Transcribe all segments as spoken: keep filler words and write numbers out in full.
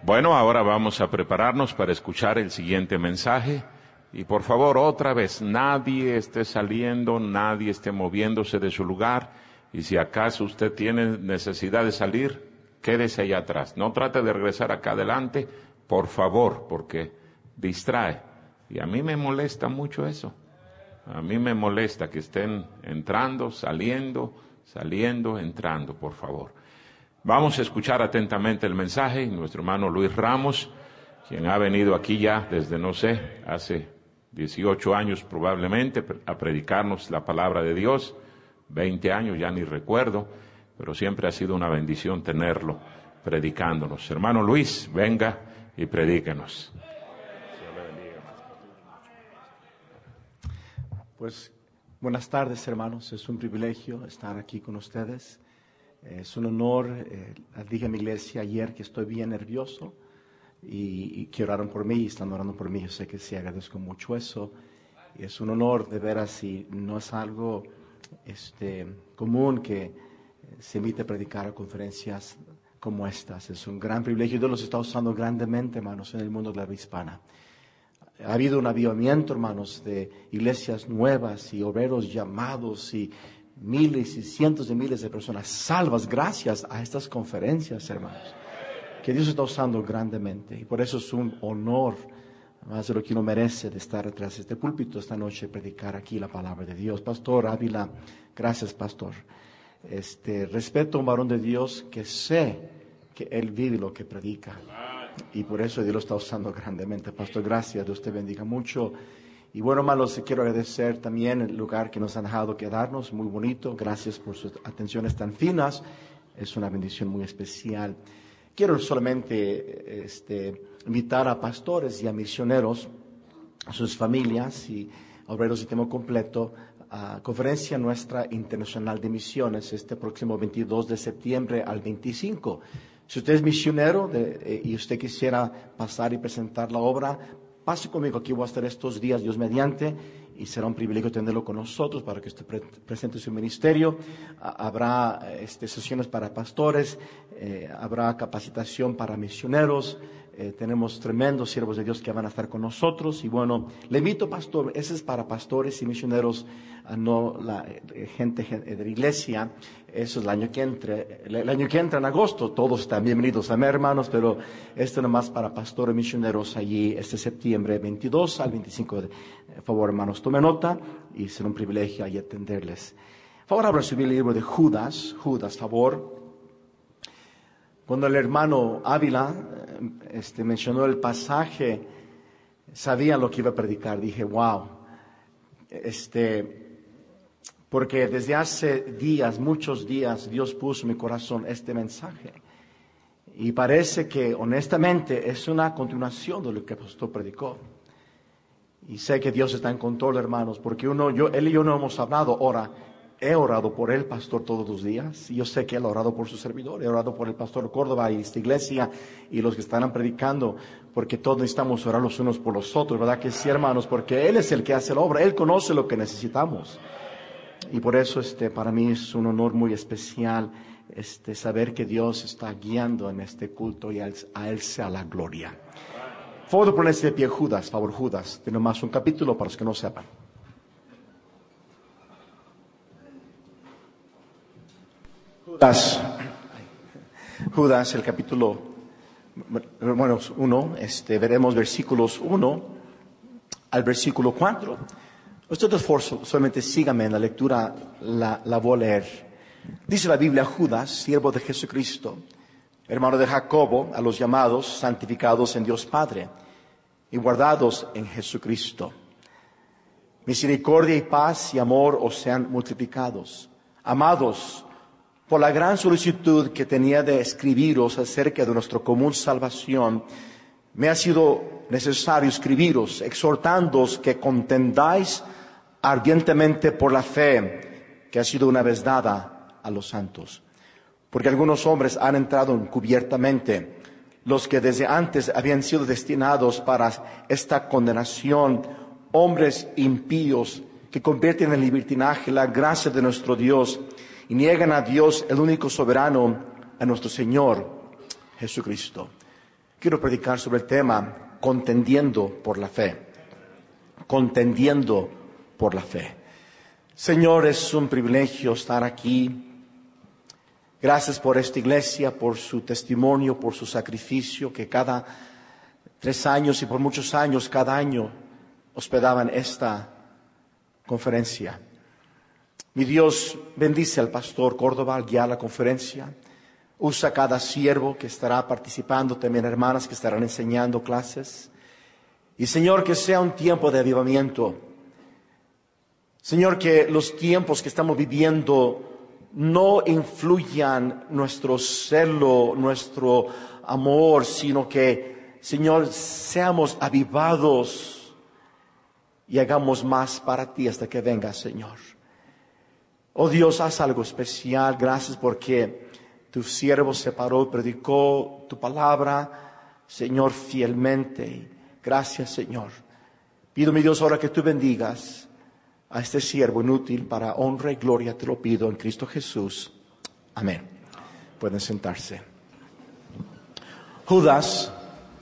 Bueno, ahora vamos a prepararnos para escuchar el siguiente mensaje. Y por favor, otra vez, nadie esté saliendo, nadie esté moviéndose de su lugar. Y si acaso usted tiene necesidad de salir, quédese allá atrás. No trate de regresar acá adelante, por favor, porque distrae. Y a mí me molesta mucho eso. A mí me molesta que estén entrando, saliendo, saliendo, entrando, por favor. Vamos a escuchar atentamente el mensaje. Nuestro hermano Luis Ramos, quien ha venido aquí ya desde, no sé, hace dieciocho años probablemente, a predicarnos la palabra de Dios, veinte años, ya ni recuerdo, pero siempre ha sido una bendición tenerlo predicándonos. Hermano Luis, venga y predíquenos. Pues buenas tardes, hermanos, es un privilegio estar aquí con ustedes. Es un honor, eh, dije a mi iglesia ayer que estoy bien nervioso y, y que oraron por mí y están orando por mí. Yo sé que sí, agradezco mucho eso. Y es un honor, de veras, y no es algo este, común que se invite a predicar a conferencias como estas. Es un gran privilegio. Dios los está usando grandemente, hermanos, en el mundo de la habla hispana. Ha habido un avivamiento, hermanos, de iglesias nuevas y obreros llamados y miles y cientos de miles de personas salvas gracias a estas conferencias, hermanos, que Dios está usando grandemente. Y por eso es un honor, más de lo que uno merece, de estar detrás de este púlpito esta noche y predicar aquí la palabra de Dios. Pastor Ávila, gracias, pastor. Este, respeto a un varón de Dios que sé que él vive lo que predica. Y por eso Dios lo está usando grandemente. Pastor, gracias, Dios te bendiga mucho. Y bueno, hermanos, quiero agradecer también el lugar que nos han dejado quedarnos, muy bonito. Gracias por sus atenciones tan finas. Es una bendición muy especial. Quiero solamente este, invitar a pastores y a misioneros, a sus familias y obreros de tiempo completo, a conferencia nuestra internacional de misiones este próximo veintidós de septiembre al veinticinco. Si usted es misionero de, eh, y usted quisiera pasar y presentar la obra, pase conmigo, aquí voy a estar estos días, Dios mediante, y será un privilegio tenerlo con nosotros para que usted pre presente su ministerio. A habrá este, sesiones para pastores, eh, habrá capacitación para misioneros, eh, tenemos tremendos siervos de Dios que van a estar con nosotros. Y bueno, le invito, pastor, ese es para pastores y misioneros, uh, no la eh, gente, gente de la iglesia. Eso es el año que entre, el, el año que entra en agosto, todos están bienvenidos, amén, hermanos, pero esto nomás para pastores misioneros allí este septiembre veintidós al veinticinco. De, por favor, hermanos, tome nota y será un privilegio ahí atenderles. Por favor, abra su Biblia, el libro de Judas, Judas, favor. Cuando el hermano Ávila este, mencionó el pasaje, sabía lo que iba a predicar, dije, wow, este... Porque desde hace días, muchos días, Dios puso en mi corazón este mensaje. Y parece que, honestamente, es una continuación de lo que el pastor predicó. Y sé que Dios está en control, hermanos, porque uno, yo, él y yo no hemos hablado. Ahora, he orado por el pastor todos los días. Y yo sé que él ha orado por su servidor. He orado por el pastor Córdoba y esta iglesia y los que están predicando. Porque todos necesitamos orar los unos por los otros, ¿verdad que sí, hermanos? Porque Él es el que hace la obra. Él conoce lo que necesitamos. Y por eso este, para mí es un honor muy especial este, saber que Dios está guiando en este culto y a Él, a él sea la gloria. Por favor, ponerse de pie, Judas, favor, Judas. Tiene más un capítulo para los que no sepan. Judas, Judas, el capítulo, bueno, uno, este, veremos versículos uno al versículo cuatro. Ustedes solamente síganme en la lectura, la, la voy a leer. Dice la Biblia: Judas, siervo de Jesucristo, hermano de Jacobo, a los llamados, santificados en Dios Padre y guardados en Jesucristo. Misericordia y paz y amor os sean multiplicados. Amados, por la gran solicitud que tenía de escribiros acerca de nuestra común salvación, me ha sido necesario escribiros, exhortándoos que contendáis ardientemente por la fe que ha sido una vez dada a los santos. Porque algunos hombres han entrado encubiertamente, los que desde antes habían sido destinados para esta condenación, hombres impíos que convierten en libertinaje la gracia de nuestro Dios y niegan a Dios, el único soberano, a nuestro Señor Jesucristo. quiero predicar sobre el tema contendiendo por la fe. Contendiendo por la fe. Señor, es un privilegio estar aquí. Gracias por esta iglesia, por su testimonio, por su sacrificio, que cada tres años y por muchos años, cada año, hospedaban esta conferencia. Mi Dios, bendice al pastor Córdoba al guiar la conferencia. Usa cada siervo que estará participando, también hermanas que estarán enseñando clases. Y Señor, que sea un tiempo de avivamiento. Señor, que los tiempos que estamos viviendo no influyan nuestro celo, nuestro amor, sino que, Señor, seamos avivados y hagamos más para ti hasta que venga, Señor. Oh Dios, haz algo especial. Gracias porque tu siervo se paró y predicó tu palabra, Señor, fielmente. Gracias, Señor. Pido, mi Dios, ahora que tú bendigas a este siervo inútil para honra y gloria. Te lo pido en Cristo Jesús. Amén. Pueden sentarse. Judas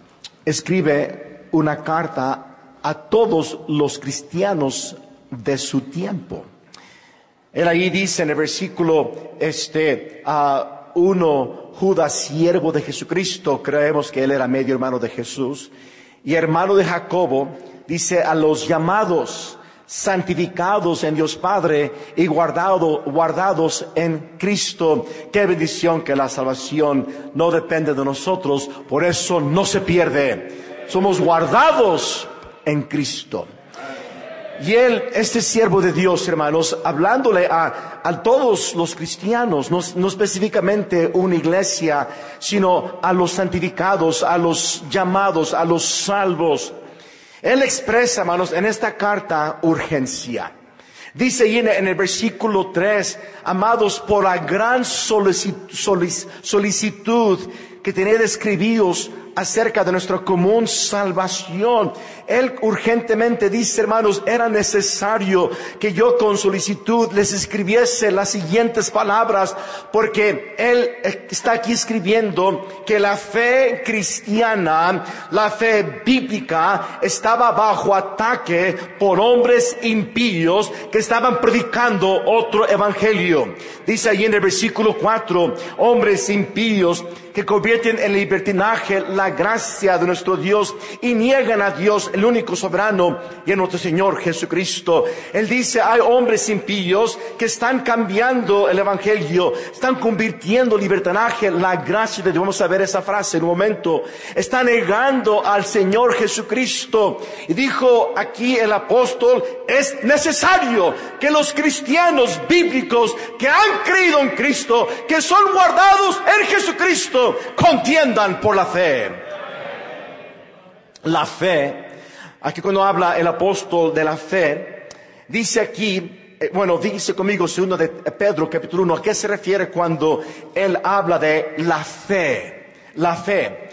escribe una carta a todos los cristianos de su tiempo. Él ahí dice en el versículo este a uh, uno, Judas, siervo de Jesucristo, creemos que él era medio hermano de Jesús, y hermano de Jacobo, dice a los llamados, santificados en Dios Padre y guardado, guardados en Cristo. Qué bendición que la salvación no depende de nosotros, por eso no se pierde. Somos guardados en Cristo. Y él, este siervo de Dios, hermanos, hablándole a, a todos los cristianos, no, no específicamente una iglesia, sino a los santificados, a los llamados, a los salvos. Él expresa, hermanos, en esta carta urgencia. Dice ahí en, en el versículo tres, amados, por la gran solicitud, solicitud que tenéis escribidos acerca de nuestra común salvación. Él urgentemente dice, hermanos, era necesario que yo con solicitud les escribiese las siguientes palabras, porque él está aquí escribiendo que la fe cristiana, la fe bíblica, estaba bajo ataque por hombres impíos que estaban predicando otro evangelio. Dice ahí en el versículo cuatro, hombres impíos que convierten en libertinaje la gracia de nuestro Dios y niegan a Dios, el único soberano, y a nuestro Señor Jesucristo. Él dice, hay hombres impíos que están cambiando el evangelio, están convirtiendo libertinaje la gracia de Dios. Vamos a ver esa frase en un momento. Están negando al Señor Jesucristo. Y dijo aquí el apóstol, es necesario que los cristianos bíblicos que han creído en Cristo, que son guardados en Jesucristo, contiendan por la fe. La fe, aquí cuando habla el apóstol de la fe, dice aquí, eh, bueno, dice conmigo segundo de Pedro capítulo uno, ¿a qué se refiere cuando él habla de la fe? La fe.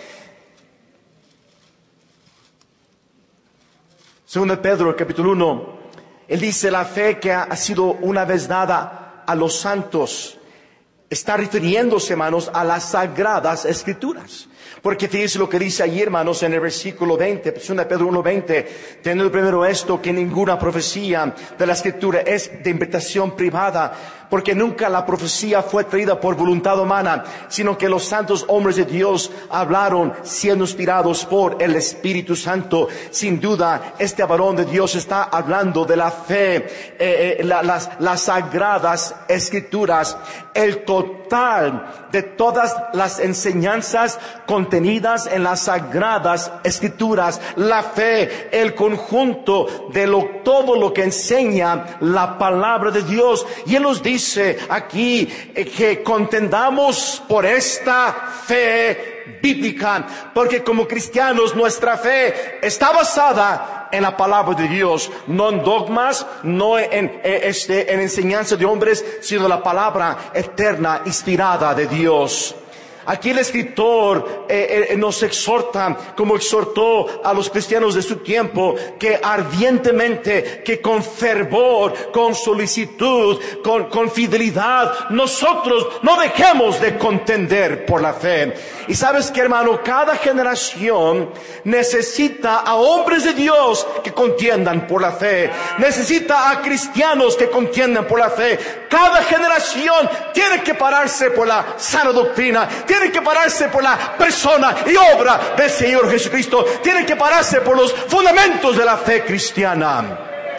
Segundo de Pedro capítulo uno, él dice la fe que ha sido una vez dada a los santos. Está refiriéndose, hermanos, a las sagradas escrituras. Porque fíjense lo que dice allí, hermanos, en el versículo veinte, segunda de Pedro uno veinte, teniendo primero esto, que ninguna profecía de la escritura es de interpretación privada, porque nunca la profecía fue traída por voluntad humana, sino que los santos hombres de Dios hablaron siendo inspirados por el Espíritu Santo. Sin duda, este varón de Dios está hablando de la fe, eh, eh, la, las, las sagradas escrituras, el total de todas las enseñanzas contenidas en las sagradas escrituras, la fe, el conjunto de lo, todo lo que enseña la palabra de Dios. Y él nos dice aquí eh, que contendamos por esta fe bíblica, porque como cristianos nuestra fe está basada en la palabra de Dios, no en dogmas, no en, en, este, en enseñanza de hombres, sino la palabra eterna, inspirada de Dios. Aquí el escritor eh, eh, nos exhorta, como exhortó a los cristianos de su tiempo, que ardientemente, que con fervor, con solicitud, con, con fidelidad, nosotros no dejemos de contender por la fe. Y sabes que, hermano, cada generación necesita a hombres de Dios que contiendan por la fe. Necesita a cristianos que contiendan por la fe. Cada generación tiene que pararse por la sana doctrina. Tiene que pararse por la persona y obra del Señor Jesucristo. Tiene que pararse por los fundamentos de la fe cristiana.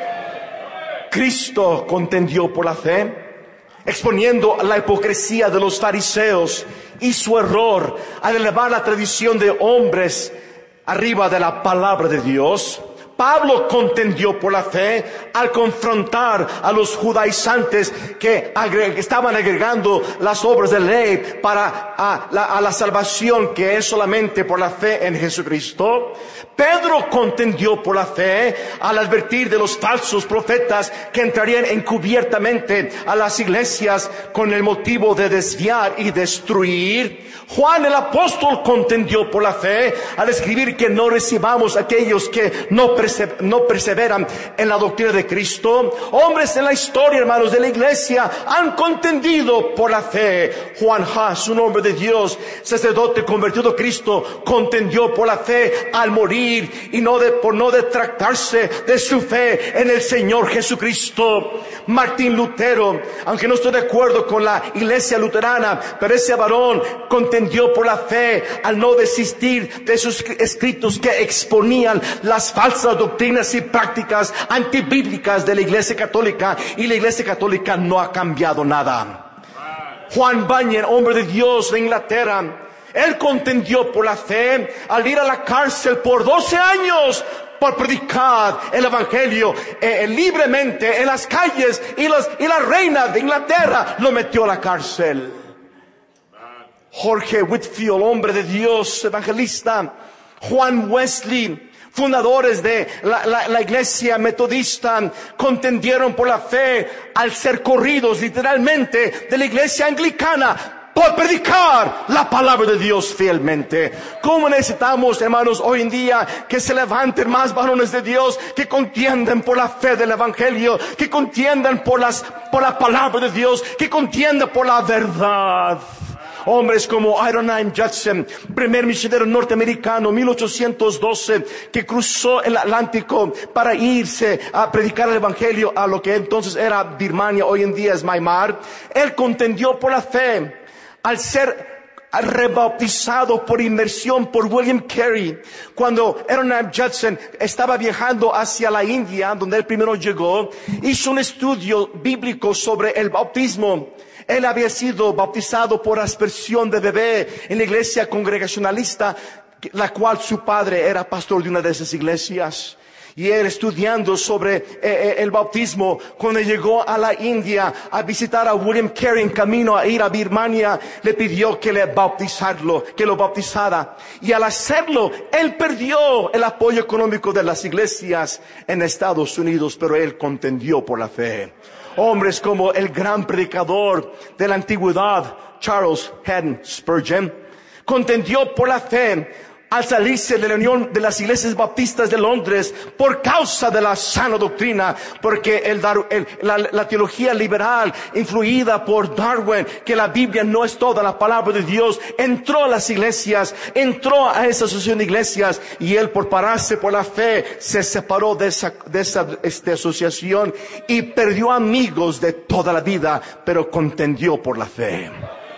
Cristo contendió por la fe, exponiendo la hipocresía de los fariseos y su error al elevar la tradición de hombres arriba de la palabra de Dios. Pablo contendió por la fe al confrontar a los judaizantes que estaban agregando las obras de ley para a la, a la salvación que es solamente por la fe en Jesucristo. Pedro contendió por la fe al advertir de los falsos profetas que entrarían encubiertamente a las iglesias con el motivo de desviar y destruir. Juan el apóstol contendió por la fe al escribir que no recibamos a aquellos que no, perse- no perseveran en la doctrina de Cristo. Hombres en la historia, hermanos, de la iglesia han contendido por la fe. Juan Haas, un hombre de Dios, sacerdote convertido a Cristo, contendió por la fe al morir y no de, por no detractarse de su fe en el Señor Jesucristo. Martín Lutero, aunque no estoy de acuerdo con la iglesia luterana, pero ese varón contendió por la fe al no desistir de sus escritos que exponían las falsas doctrinas y prácticas antibíblicas de la iglesia católica, y la iglesia católica no ha cambiado nada. Juan Bunyan, hombre de Dios de Inglaterra, él contendió por la fe al ir a la cárcel por doce años por predicar el evangelio eh, libremente en las calles, y, los, y la reina de Inglaterra lo metió a la cárcel. Jorge Whitfield, hombre de Dios, evangelista. Juan Wesley, fundadores de la, la, la iglesia metodista, contendieron por la fe al ser corridos literalmente de la iglesia anglicana por predicar la palabra de Dios fielmente. ¿Cómo necesitamos, hermanos, hoy en día que se levanten más varones de Dios que contiendan por la fe del evangelio, que contiendan por las, por la palabra de Dios, que contiendan por la verdad? Hombres como Adoniram Judson, primer misionero norteamericano, mil ochocientos doce, que cruzó el Atlántico para irse a predicar el evangelio a lo que entonces era Birmania, hoy en día es Myanmar. Él contendió por la fe al ser rebautizado por inmersión por William Carey. Cuando Adoniram Judson estaba viajando hacia la India, donde él primero llegó, hizo un estudio bíblico sobre el bautismo. Él había sido bautizado por aspersión de bebé en la iglesia congregacionalista, la cual su padre era pastor de una de esas iglesias. Y él, estudiando sobre eh, eh, el bautismo, cuando llegó a la India a visitar a William Carey en camino a ir a Birmania, le pidió que le bautizarlo, que lo bautizara. Y al hacerlo, él perdió el apoyo económico de las iglesias en Estados Unidos, pero él contendió por la fe. Hombres como el gran predicador de la antigüedad, Charles Haddon Spurgeon, contendió por la fe al salirse de la unión de las iglesias bautistas de Londres por causa de la sana doctrina, porque el, el, la, la teología liberal influida por Darwin, que la Biblia no es toda la palabra de Dios, entró a las iglesias, entró a esa asociación de iglesias, y él, por pararse por la fe, se separó de esa, de esa este, asociación y perdió amigos de toda la vida, pero contendió por la fe.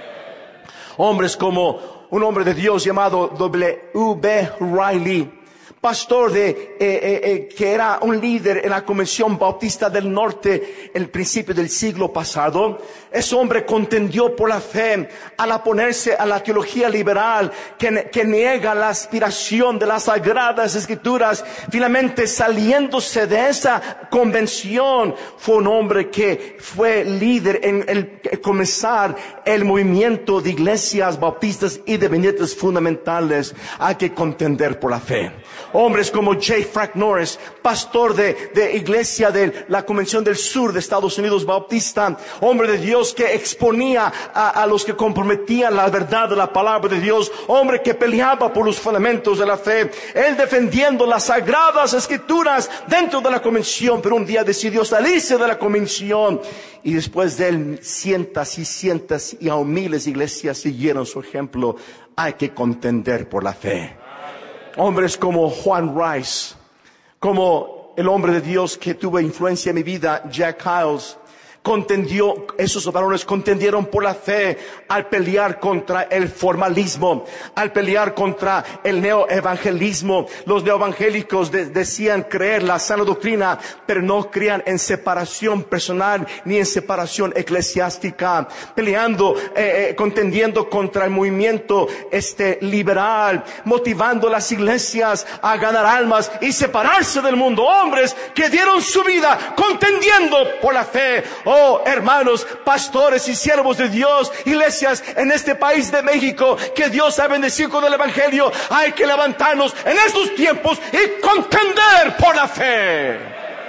Hombres como un hombre de Dios llamado W B Riley, pastor de eh, eh, eh, que era un líder en la Convención Bautista del Norte en el principio del siglo pasado. Ese hombre contendió por la fe al oponerse a la teología liberal que, que niega la aspiración de las Sagradas Escrituras. Finalmente, saliéndose de esa convención, fue un hombre que fue líder en el comenzar el movimiento de iglesias bautistas independientes fundamentales. Hay que contender por la fe. Hombres como J. Frank Norris, pastor de, de iglesia de la Convención del Sur de Estados Unidos Bautista. Hombre de Dios que exponía a, a los que comprometían la verdad de la palabra de Dios. Hombre que peleaba por los fundamentos de la fe. Él defendiendo las sagradas escrituras dentro de la convención, pero un día decidió salirse de la convención. Y después de él, cientos y cientos y aún miles de iglesias siguieron su ejemplo. Hay que contender por la fe. Hombres como Juan Rice, como el hombre de Dios que tuvo influencia en mi vida, Jack Hyles, contendió, esos varones contendieron por la fe al pelear contra el formalismo, al pelear contra el neoevangelismo. Los neoevangélicos de, decían creer la sana doctrina, pero no creían en separación personal ni en separación eclesiástica, peleando, eh, eh, contendiendo contra el movimiento este liberal, motivando las iglesias a ganar almas y separarse del mundo. Hombres que dieron su vida contendiendo por la fe. Oh, hermanos, pastores y siervos de Dios, iglesias en este país de México, que Dios ha bendecido con el evangelio. Hay que levantarnos en estos tiempos y contender por la fe.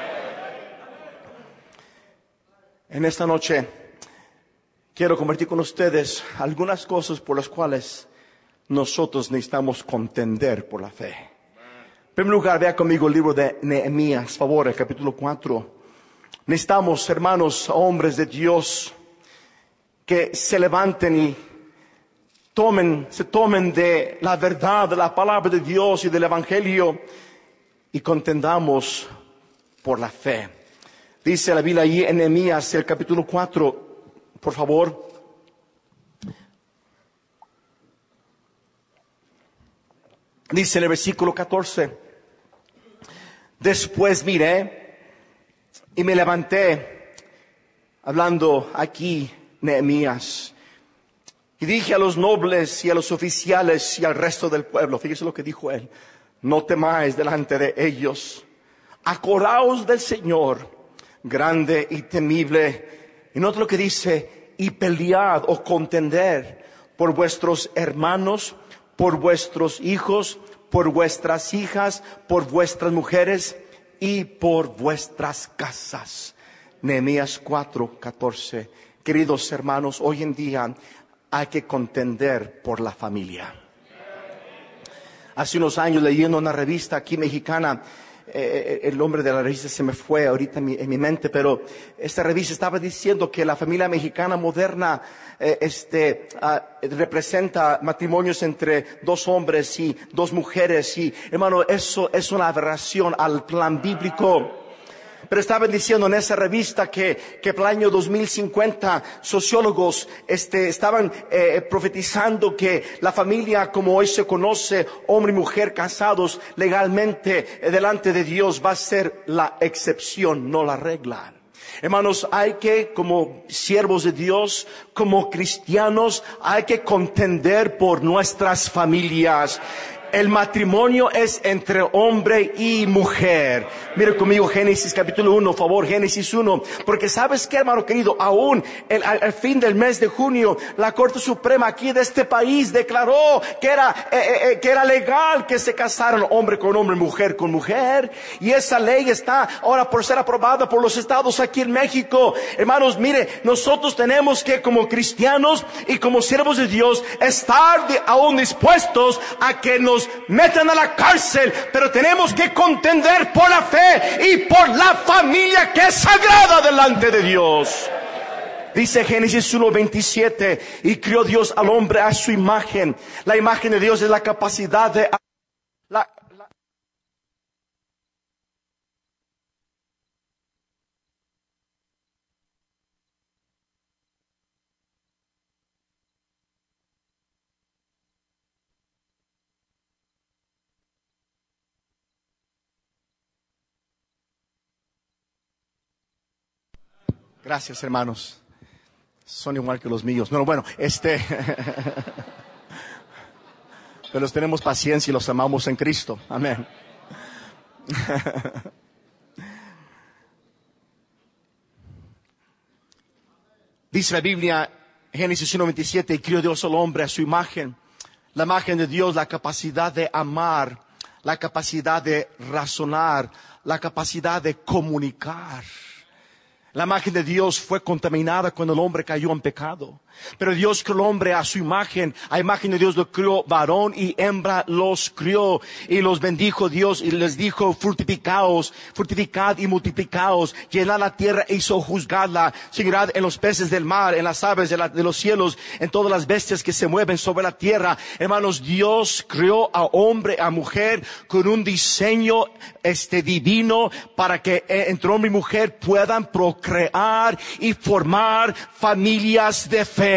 En esta noche quiero compartir con ustedes algunas cosas por las cuales nosotros necesitamos contender por la fe. En primer lugar, vea conmigo el libro de Nehemías, favor, el capítulo cuatro. Necesitamos, hermanos, hombres de Dios, que se levanten y tomen, se tomen de la verdad, de la palabra de Dios y del evangelio y contendamos por la fe. Dice la Biblia allí en Nehemías, el capítulo cuatro, por favor. Dice en el versículo catorce: después miré y me levanté, hablando aquí Nehemías, y dije a los nobles y a los oficiales y al resto del pueblo, fíjese lo que dijo él: no temáis delante de ellos, acordaos del Señor, grande y temible. Y nota lo que dice: y pelead o contender por vuestros hermanos, por vuestros hijos, por vuestras hijas, por vuestras mujeres y por vuestras casas. Nehemías cuatro catorce. Queridos hermanos, hoy en día hay que contender por la familia. Hace unos años, leyendo una revista aquí mexicana, eh, el nombre de la revista se me fue ahorita en mi, en mi mente, pero esta revista estaba diciendo que la familia mexicana moderna eh, este uh, representa matrimonios entre dos hombres y dos mujeres, y hermano, eso es una aberración al plan bíblico. Pero estaban diciendo en esa revista que, que para el año dos mil cincuenta sociólogos este, estaban eh, profetizando que la familia como hoy se conoce, hombre y mujer casados legalmente eh, delante de Dios, va a ser la excepción, no la regla. Hermanos, hay que, como siervos de Dios, como cristianos, hay que contender por nuestras familias. El matrimonio es entre hombre y mujer. Mire conmigo Génesis capítulo uno, por favor, Génesis uno. Porque ¿sabes qué, hermano querido? Aún el, al, al fin del mes de junio, la Corte Suprema aquí de este país declaró que era, eh, eh, que era legal que se casaran hombre con hombre, mujer con mujer. Y esa ley está ahora por ser aprobada por los estados aquí en México. Hermanos, mire, nosotros tenemos que, como cristianos y como siervos de Dios, estar de, aún dispuestos a que nos metan a la cárcel, pero tenemos que contender por la fe y por la familia que es sagrada delante de Dios. Dice Génesis uno veintisiete: y crió Dios al hombre a su imagen. La imagen de Dios es la capacidad de la, la, Gracias, hermanos. Son igual que los míos. No, bueno, este... pero los tenemos paciencia y los amamos en Cristo. Amén. Dice la Biblia, Génesis uno veintisiete, y crió Dios al hombre a su imagen. La imagen de Dios, la capacidad de amar la capacidad de razonar, la capacidad de comunicar. La imagen de Dios fue contaminada cuando el hombre cayó en pecado. Pero Dios creó al hombre a su imagen. A imagen de Dios lo crió, varón y hembra los crió. Y los bendijo Dios y les dijo, fructificaos, fructificad y multiplicaos. Llenad la tierra y sojuzgadla. Señorad en los peces del mar, en las aves de, la, de los cielos, en todas las bestias que se mueven sobre la tierra. Hermanos, Dios creó a hombre, a mujer, con un diseño este divino para que eh, entre hombre y mujer puedan procrear y formar familias de fe.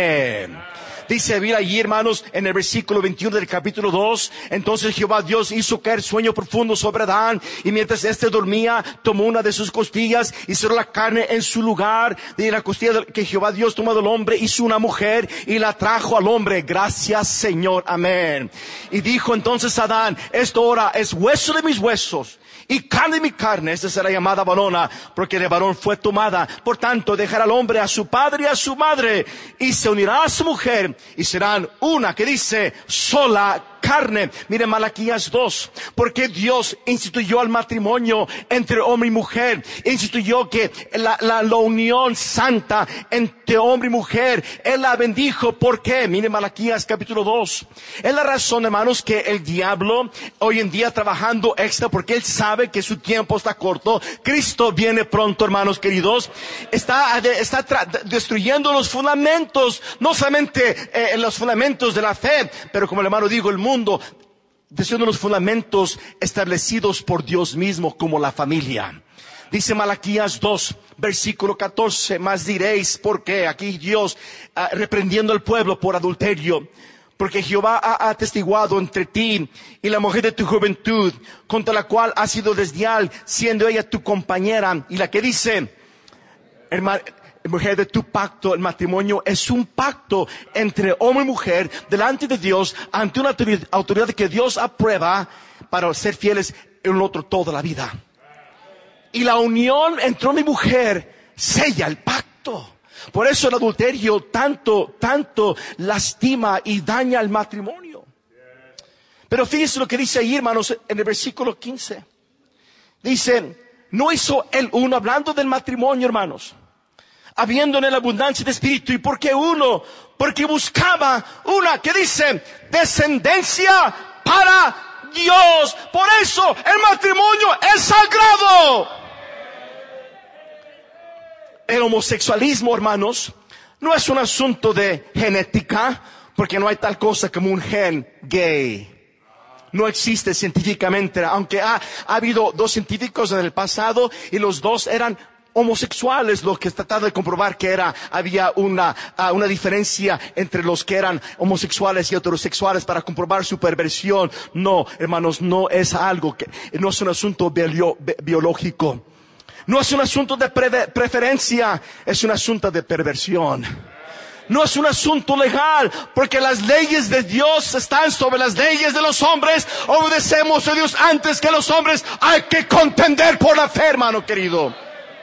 Dice bien allí, hermanos, en el versículo veintiuno del capítulo dos, entonces Jehová Dios hizo caer sueño profundo sobre Adán, y mientras éste dormía, tomó una de sus costillas y cerró la carne en su lugar. De la costilla que Jehová Dios tomó del hombre, hizo una mujer y la trajo al hombre. Gracias, Señor. Amén. Y dijo entonces Adán, esto ahora es hueso de mis huesos y carne de mi carne. Esta será llamada varona, porque de varón fue tomada. Por tanto, dejará al hombre a su padre y a su madre, y se unirá a su mujer, y serán una, que dice, sola carne. Mire Malaquías dos, porque Dios instituyó al matrimonio entre hombre y mujer, instituyó que la, la, la unión santa entre hombre y mujer, Él la bendijo. ¿Por qué? Mire Malaquías capítulo dos. Es la razón, hermanos, que el diablo hoy en día trabajando extra, porque él sabe que su tiempo está corto. Cristo viene pronto, hermanos queridos. Está, está tra- destruyendo los fundamentos, no solamente eh, los fundamentos de la fe, pero como el hermano dijo, el mundo mundo, destruyendo los fundamentos establecidos por Dios mismo, como la familia. Dice Malaquías dos, versículo catorce, más diréis, ¿por qué? Aquí Dios uh, reprendiendo al pueblo por adulterio. Porque Jehová ha atestiguado entre ti y la mujer de tu juventud, contra la cual has sido desleal, siendo ella tu compañera. Y la que dice, hermano, mujer de tu pacto, el matrimonio es un pacto entre hombre y mujer delante de Dios, ante una autoridad que Dios aprueba para ser fieles en el otro toda la vida. Y la unión entre hombre y mujer sella el pacto. Por eso el adulterio tanto, tanto lastima y daña el matrimonio. Pero fíjense lo que dice ahí, hermanos, en el versículo quince. Dice, no hizo el uno, hablando del matrimonio, hermanos, habiendo en él abundancia de espíritu. ¿Y por qué uno? Porque buscaba una, que dice, descendencia para Dios. Por eso el matrimonio es sagrado. El homosexualismo, hermanos, no es un asunto de genética, porque no hay tal cosa como un gen gay. No existe científicamente, aunque ha, ha habido dos científicos en el pasado y los dos eran homosexuales, lo que trataron de comprobar que era, había una, uh, una diferencia entre los que eran homosexuales y heterosexuales para comprobar su perversión. No, hermanos, no es algo que, no es un asunto bio, bi, biológico. No es un asunto de pre, preferencia, es un asunto de perversión. No es un asunto legal, porque las leyes de Dios están sobre las leyes de los hombres. Obedecemos a Dios antes que los hombres. Hay que contender por la fe, hermano querido.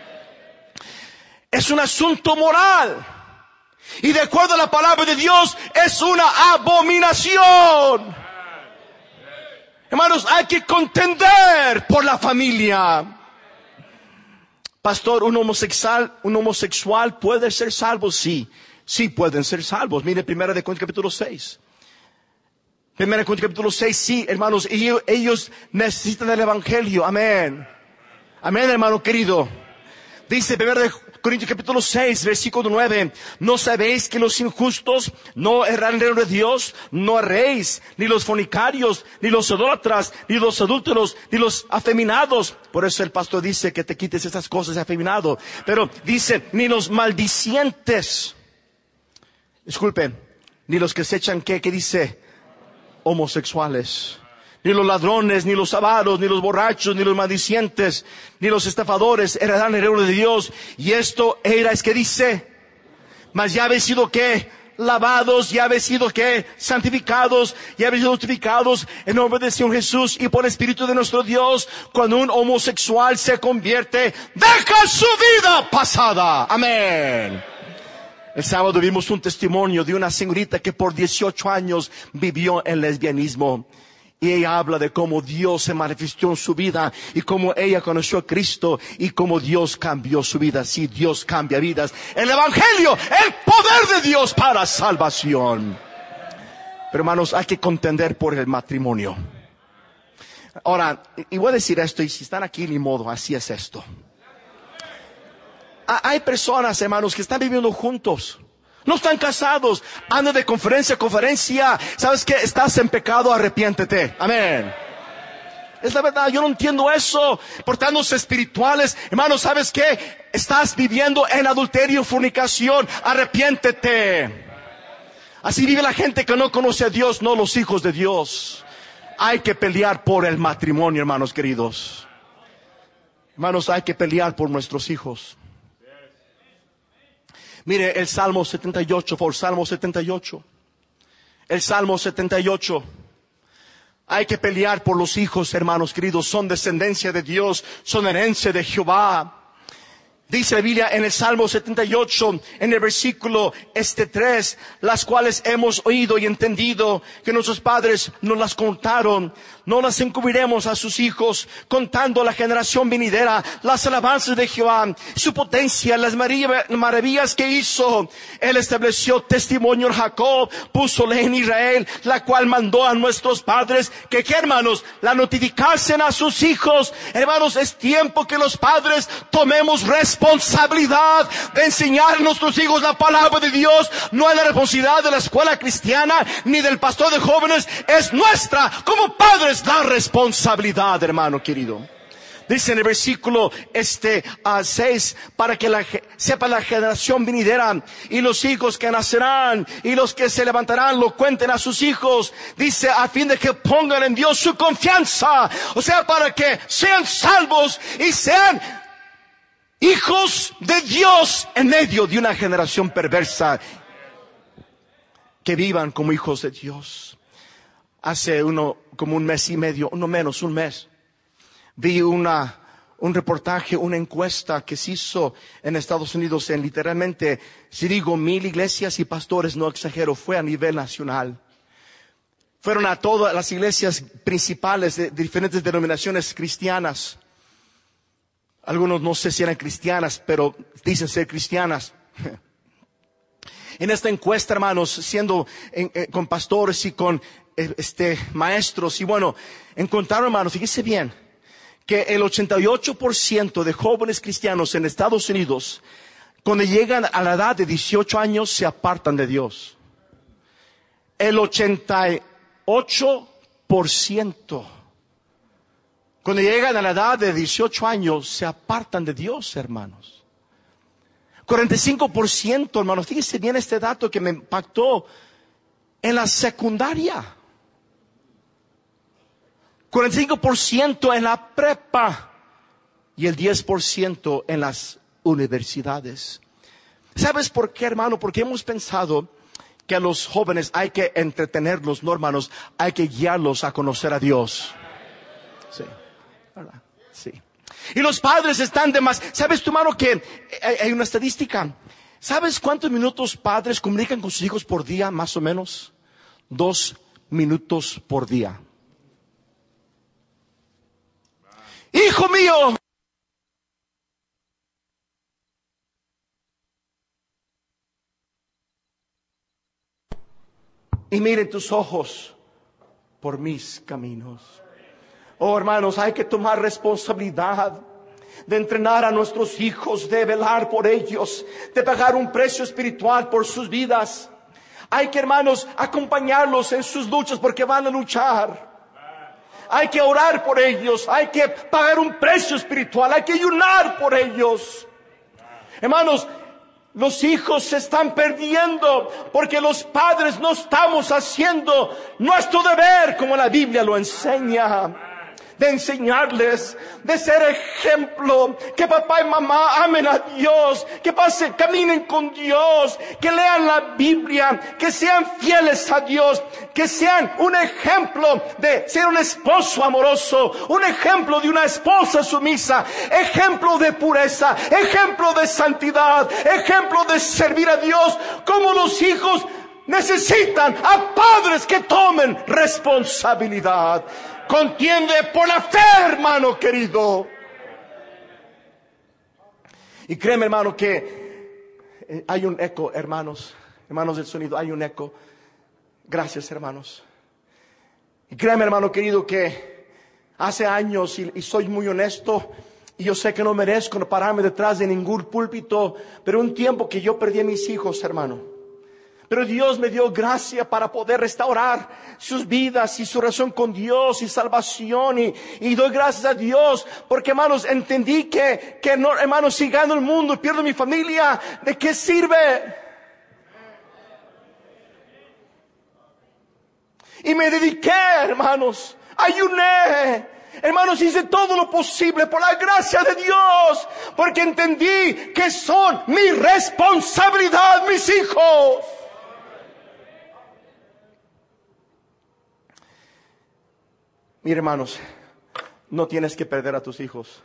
Es un asunto moral. Y de acuerdo a la palabra de Dios, es una abominación. Hermanos, hay que contender por la familia. Pastor, un homosexual, un homosexual puede ser salvo, sí. Sí pueden ser salvos. Mire primera de Corintios capítulo seis. Primera de Corintios capítulo seis, sí, hermanos, ellos, ellos necesitan el evangelio. Amén. Amén, hermano querido. Dice primera de Corintios capítulo seis, versículo nueve. ¿No sabéis que los injustos no errarán en el reino de Dios? No erréis, ni los fornicarios, ni los idólatras, ni los adúlteros, ni los afeminados. Por eso el pastor dice que te quites esas cosas de afeminado. Pero dice, ni los maldicientes. Disculpe, ni los que se echan, ¿qué? ¿Qué dice? Homosexuales. Ni los ladrones, ni los avaros, ni los borrachos, ni los maldicientes, ni los estafadores heredarán el reino de Dios. Y esto era, es que dice, mas ya habéis sido ¿qué? Lavados, ya habéis sido ¿qué? Santificados, ya habéis sido justificados en nombre del Señor Jesús y por el Espíritu de nuestro Dios. Cuando un homosexual se convierte, deja su vida pasada. Amén. El sábado vimos un testimonio de una señorita que por dieciocho años vivió el lesbianismo. Y ella habla de cómo Dios se manifestó en su vida y cómo ella conoció a Cristo y cómo Dios cambió su vida. Sí, Dios cambia vidas. El Evangelio, el poder de Dios para salvación. Pero hermanos, hay que contender por el matrimonio. Ahora, y voy a decir esto, y si están aquí, ni modo, así es esto. Hay personas, hermanos, que están viviendo juntos. No están casados, andan de conferencia a conferencia. ¿Sabes qué? Estás en pecado, arrepiéntete. Amén. Es la verdad, yo no entiendo eso. Portándose espirituales. Hermanos, ¿sabes qué? Estás viviendo en adulterio, fornicación. Arrepiéntete. Así vive la gente que no conoce a Dios, no los hijos de Dios. Hay que pelear por el matrimonio, hermanos queridos. Hermanos, hay que pelear por nuestros hijos. Mire el Salmo setenta y ocho, por Salmo setenta y ocho. El Salmo setenta y ocho. Hay que pelear por los hijos, hermanos queridos. Son descendencia de Dios, son herencia de Jehová. Dice la Biblia en el Salmo setenta y ocho, en el versículo este tres, las cuales hemos oído y entendido que nuestros padres nos las contaron. No las encubriremos a sus hijos, contando a la generación venidera las alabanzas de Jehová, su potencia, las maravillas que hizo. Él estableció testimonio en Jacob, puso ley en Israel, la cual mandó a nuestros padres que, ¿qué, hermanos? La notificasen a sus hijos. Hermanos, es tiempo que los padres tomemos responsabilidad de enseñar a nuestros hijos la palabra de Dios. No es la responsabilidad de la escuela cristiana ni del pastor de jóvenes, es nuestra como padres la responsabilidad, hermano querido. Dice en el versículo este uh, seis, para que la, sepa la generación venidera y los hijos que nacerán y los que se levantarán lo cuenten a sus hijos. Dice a fin de que pongan en Dios su confianza, o sea, para que sean salvos y sean hijos de Dios en medio de una generación perversa, que vivan como hijos de Dios. Hace uno, como un mes y medio, no menos, un mes, vi una, un reportaje, una encuesta que se hizo en Estados Unidos en literalmente, si digo mil iglesias y pastores, no exagero, fue a nivel nacional. Fueron a todas las iglesias principales de, de diferentes denominaciones cristianas. Algunos no sé si eran cristianas, pero dicen ser cristianas. En esta encuesta, hermanos, siendo en, en, con pastores y con eh, este maestros, y bueno, encontraron, hermanos, fíjense bien, que el ochenta y ocho por ciento de jóvenes cristianos en Estados Unidos, cuando llegan a la edad de dieciocho años, se apartan de Dios. El ochenta y ocho por ciento. Cuando llegan a la edad de dieciocho años, se apartan de Dios, hermanos. cuarenta y cinco por ciento, hermanos, fíjense bien este dato que me impactó, en la secundaria. cuarenta y cinco por ciento en la prepa y el diez por ciento en las universidades. ¿Sabes por qué, hermano? Porque hemos pensado que a los jóvenes hay que entretenerlos, no, hermanos, hay que guiarlos a conocer a Dios. Sí, ¿verdad? Sí. Y los padres están de más. ¿Sabes, tu hermano, que hay una estadística? ¿Sabes cuántos minutos padres comunican con sus hijos por día, más o menos? Dos minutos por día. Hijo mío, y miren tus ojos por mis caminos. Oh, hermanos, hay que tomar responsabilidad de entrenar a nuestros hijos, de velar por ellos, de pagar un precio espiritual por sus vidas. Hay que, hermanos, acompañarlos en sus luchas porque van a luchar. Hay que orar por ellos, hay que pagar un precio espiritual, hay que ayunar por ellos. Hermanos, los hijos se están perdiendo porque los padres no estamos haciendo nuestro deber como la Biblia lo enseña. De enseñarles, de ser ejemplo, que papá y mamá amen a Dios, que pasen, caminen con Dios, que lean la Biblia, que sean fieles a Dios, que sean un ejemplo de ser un esposo amoroso, un ejemplo de una esposa sumisa, ejemplo de pureza, ejemplo de santidad, ejemplo de servir a Dios, como los hijos necesitan a padres que tomen responsabilidad. Contiende por la fe, hermano querido. Y créeme, hermano, que hay un eco, hermanos, hermanos del sonido, hay un eco. Gracias, hermanos. Y créeme, hermano querido, que hace años, y, y soy muy honesto, y yo sé que no merezco pararme detrás de ningún púlpito, pero un tiempo que yo perdí a mis hijos, hermano. Pero Dios me dio gracia para poder restaurar sus vidas y su relación con Dios y salvación. Y, y doy gracias a Dios porque, hermanos, entendí que, que no, hermanos, si gano el mundo y pierdo mi familia, ¿de qué sirve? Y me dediqué, hermanos, ayuné. Hermanos, hice todo lo posible por la gracia de Dios, porque entendí que son mi responsabilidad, mis hijos. Mira, hermanos, no tienes que perder a tus hijos.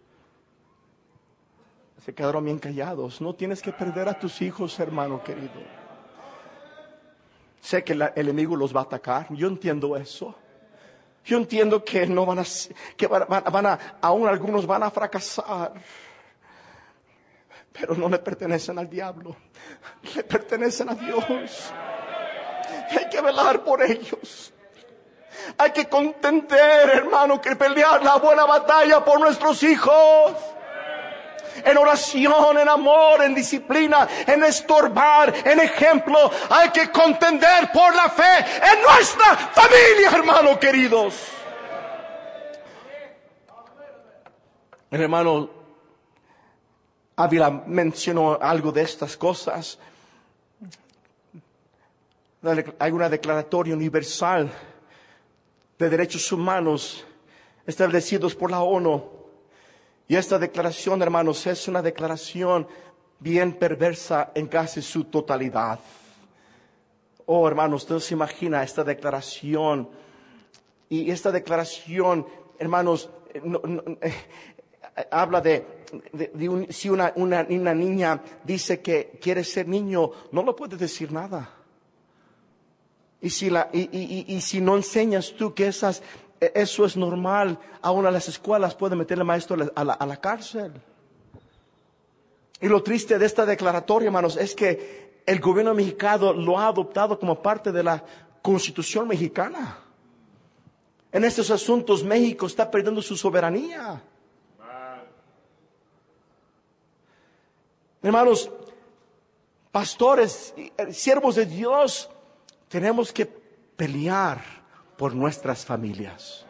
Se quedaron bien callados. No tienes que perder a tus hijos, hermano querido. Sé que la, el enemigo los va a atacar. Yo entiendo eso. Yo entiendo que no van a, que van, van a, aún algunos van a fracasar. Pero no le pertenecen al diablo. Le pertenecen a Dios. Hay que velar por ellos. Hay que contender, hermano, que pelear la buena batalla por nuestros hijos. En oración, en amor, en disciplina, en estorbar, en ejemplo. Hay que contender por la fe en nuestra familia, hermano queridos. El hermano Ávila mencionó algo de estas cosas. Hay una declaratoria universal de derechos humanos establecidos por la ONU. Y esta declaración, hermanos, es una declaración bien perversa en casi su totalidad. Oh, hermanos, usted se imagina esta declaración. Y esta declaración, hermanos, no, no, eh, habla de, de, de un, si una, una, una niña dice que quiere ser niño, no lo puede decir nada. Y si, la, y, y, y, y si no enseñas tú que esas, eso es normal, aún a las escuelas pueden meterle maestro a la, a, la, a la cárcel. Y lo triste de esta declaratoria, hermanos, es que el gobierno mexicano lo ha adoptado como parte de la Constitución mexicana. En estos asuntos México está perdiendo su soberanía. Hermanos, pastores, siervos de Dios, tenemos que pelear por nuestras familias.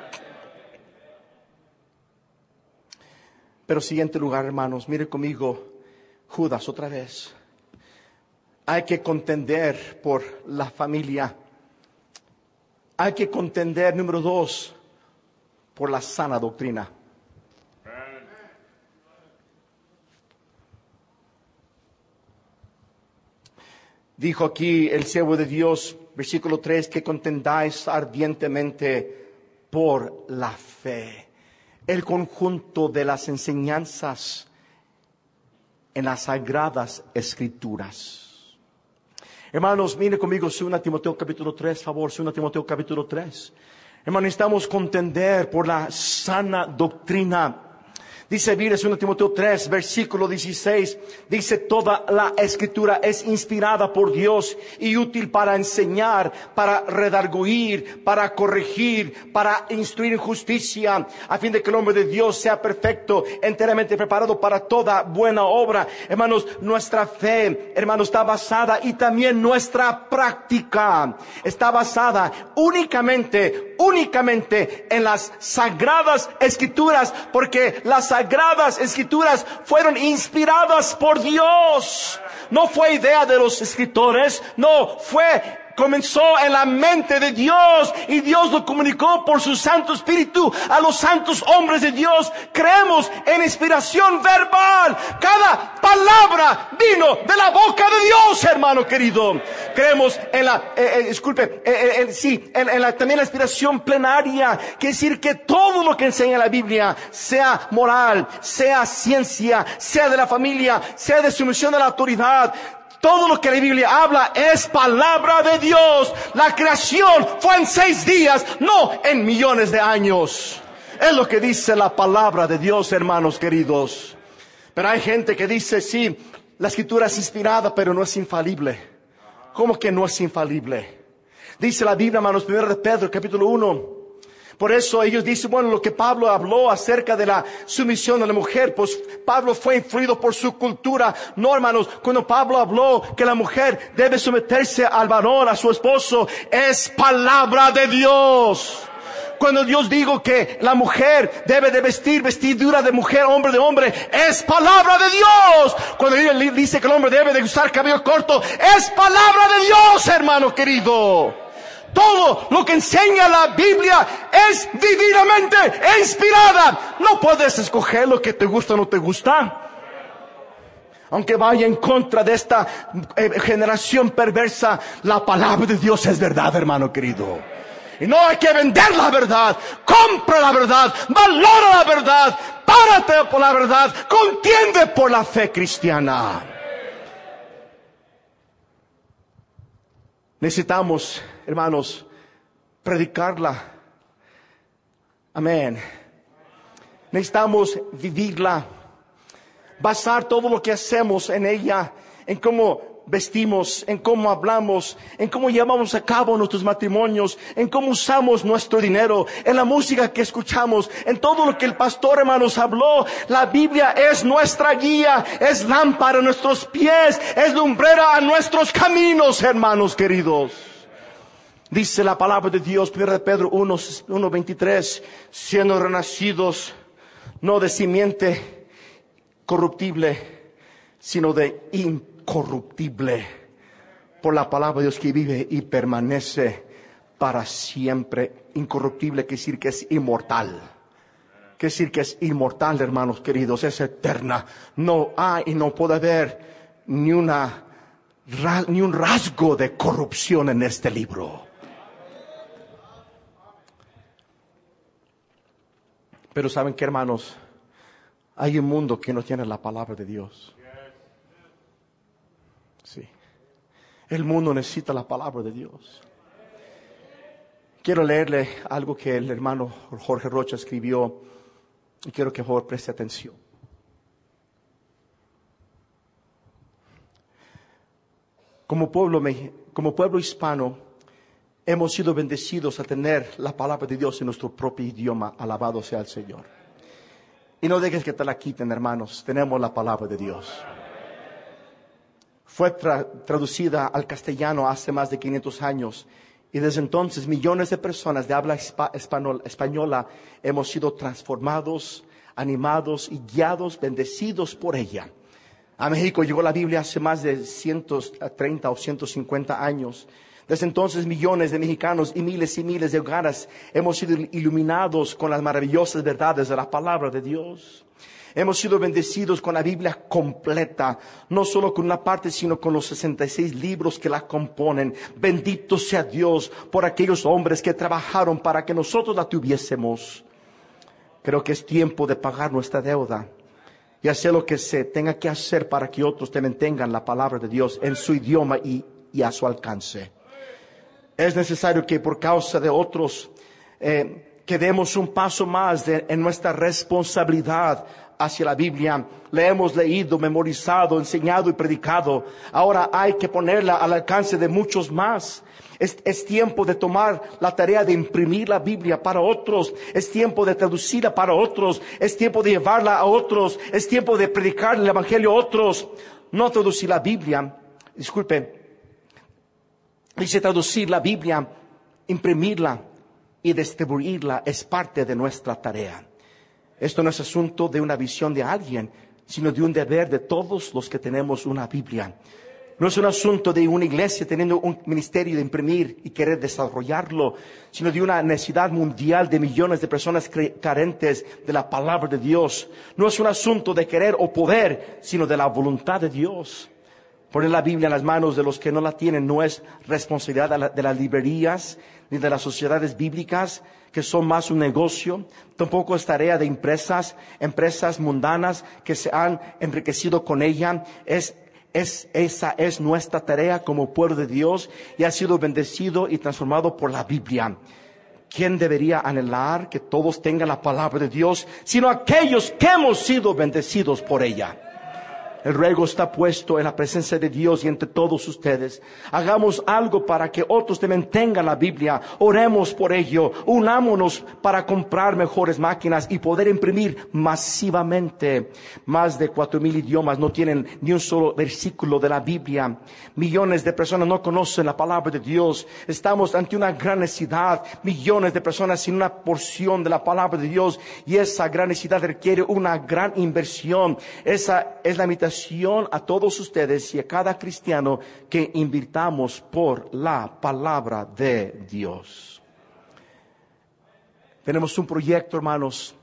Pero siguiente lugar, hermanos, mire conmigo Judas otra vez. Hay que contender por la familia. Hay que contender, número dos, por la sana doctrina. Dijo aquí el siervo de Dios, versículo tres, que contendáis ardientemente por la fe. El conjunto de las enseñanzas en las sagradas escrituras. Hermanos, mire conmigo segunda Timoteo capítulo tres, favor, segunda Timoteo capítulo tres. Hermanos, necesitamos contender por la sana doctrina. Dice, mire, segunda Timoteo tres, versículo dieciséis, dice, toda la escritura es inspirada por Dios y útil para enseñar, para redarguir, para corregir, para instruir en justicia, a fin de que el hombre de Dios sea perfecto, enteramente preparado para toda buena obra. Hermanos, nuestra fe, hermanos, está basada, y también nuestra práctica está basada únicamente, únicamente en las sagradas escrituras, porque las sagradas escrituras fueron inspiradas por Dios. No fue idea de los escritores, no, fue, comenzó en la mente de Dios, y Dios lo comunicó por su Santo Espíritu a los santos hombres de Dios. Creemos en inspiración verbal. Cada palabra vino de la boca de Dios, hermano querido. Creemos en la, eh, eh, disculpe, eh, eh, sí, en, en la, también la inspiración plenaria. Quiere decir que todo lo que enseña la Biblia, sea moral, sea ciencia, sea de la familia, sea de sumisión a la autoridad, Todo lo que la Biblia habla es palabra de Dios. La creación fue en seis días, no en millones de años. Es lo que dice la palabra de Dios, hermanos queridos. Pero hay gente que dice, sí, la Escritura es inspirada, pero no es infalible. ¿Cómo que no es infalible? Dice la Biblia, hermanos, primero de Pedro, capítulo uno. Por eso ellos dicen, bueno, lo que Pablo habló acerca de la sumisión de la mujer, pues Pablo fue influido por su cultura. No, hermanos, cuando Pablo habló que la mujer debe someterse al varón, a su esposo, es palabra de Dios. Cuando Dios dijo que la mujer debe de vestir vestidura de mujer, hombre de hombre, es palabra de Dios. Cuando Él dice que el hombre debe de usar cabello corto, es palabra de Dios, hermano querido. Todo lo que enseña la Biblia es divinamente inspirada. No puedes escoger lo que te gusta o no te gusta. Aunque vaya en contra de esta eh, generación perversa, la palabra de Dios es verdad, hermano querido. Y no hay que vender la verdad. Compra la verdad. Valora la verdad. Párate por la verdad. Contiende por la fe cristiana. Necesitamos, hermanos, predicarla. Amén. Necesitamos vivirla. Basar todo lo que hacemos en ella, en cómo vestimos, en cómo hablamos, en cómo llevamos a cabo nuestros matrimonios, en cómo usamos nuestro dinero, en la música que escuchamos, en todo lo que el pastor, hermanos, habló. La Biblia es nuestra guía, es lámpara a nuestros pies, es lumbrera a nuestros caminos, hermanos queridos. Dice la palabra de Dios, primero de Pedro uno veintitrés, siendo renacidos no de simiente corruptible, sino de incorruptible, por la palabra de Dios que vive y permanece para siempre. Incorruptible quiere decir que es inmortal. Quiere decir que es inmortal, hermanos queridos, es eterna. No hay y no puede haber ni una ni un rasgo de corrupción en este libro. Pero ¿saben qué, hermanos? Hay un mundo que no tiene la palabra de Dios. Sí. El mundo necesita la palabra de Dios. Quiero leerle algo que el hermano Jorge Rocha escribió y quiero que Jorge preste atención. Como pueblo, como pueblo hispano, hemos sido bendecidos a tener la palabra de Dios en nuestro propio idioma. Alabado sea el Señor. Y no dejes que te la quiten, hermanos. Tenemos la palabra de Dios. Fue tra- traducida al castellano hace más de quinientos años. Y desde entonces millones de personas de habla hispa- español- española hemos sido transformados, animados y guiados, bendecidos por ella. A México llegó la Biblia hace más de ciento treinta o ciento cincuenta años. Desde entonces millones de mexicanos y miles y miles de hogares hemos sido iluminados con las maravillosas verdades de la palabra de Dios. Hemos sido bendecidos con la Biblia completa, no solo con una parte, sino con los sesenta y seis libros que la componen. Bendito sea Dios por aquellos hombres que trabajaron para que nosotros la tuviésemos. Creo que es tiempo de pagar nuestra deuda y hacer lo que se tenga que hacer para que otros también tengan la palabra de Dios en su idioma y, y a su alcance. Es necesario que por causa de otros eh, que demos un paso más de, en nuestra responsabilidad hacia la Biblia. La hemos leído, memorizado, enseñado y predicado. Ahora hay que ponerla al alcance de muchos más. Es, es tiempo de tomar la tarea de imprimir la Biblia para otros. Es tiempo de traducirla para otros. Es tiempo de llevarla a otros. Es tiempo de predicar el Evangelio a otros. No traducir la Biblia, disculpe. Dice traducir la Biblia, imprimirla y distribuirla es parte de nuestra tarea. Esto no es asunto de una visión de alguien, sino de un deber de todos los que tenemos una Biblia. No es un asunto de una iglesia teniendo un ministerio de imprimir y querer desarrollarlo, sino de una necesidad mundial de millones de personas carentes de la palabra de Dios. No es un asunto de querer o poder, sino de la voluntad de Dios. Poner la Biblia en las manos de los que no la tienen no es responsabilidad de, la, de las librerías ni de las sociedades bíblicas, que son más un negocio. Tampoco es tarea de empresas, empresas mundanas que se han enriquecido con ella. Es Es, esa es nuestra tarea como pueblo de Dios y ha sido bendecido y transformado por la Biblia. ¿Quién debería anhelar que todos tengan la palabra de Dios, sino aquellos que hemos sido bendecidos por ella? El ruego está puesto en la presencia de Dios y entre todos ustedes. Hagamos algo para que otros también tengan la Biblia. Oremos por ello. Unámonos para comprar mejores máquinas y poder imprimir masivamente. Más de cuatro mil idiomas no tienen ni un solo versículo de la Biblia. Millones de personas no conocen la palabra de Dios. Estamos ante una gran necesidad. Millones de personas sin una porción de la palabra de Dios. Y esa gran necesidad requiere una gran inversión. Esa es la invitación a todos ustedes y a cada cristiano que invirtamos por la palabra de Dios. Tenemos un proyecto, hermanos,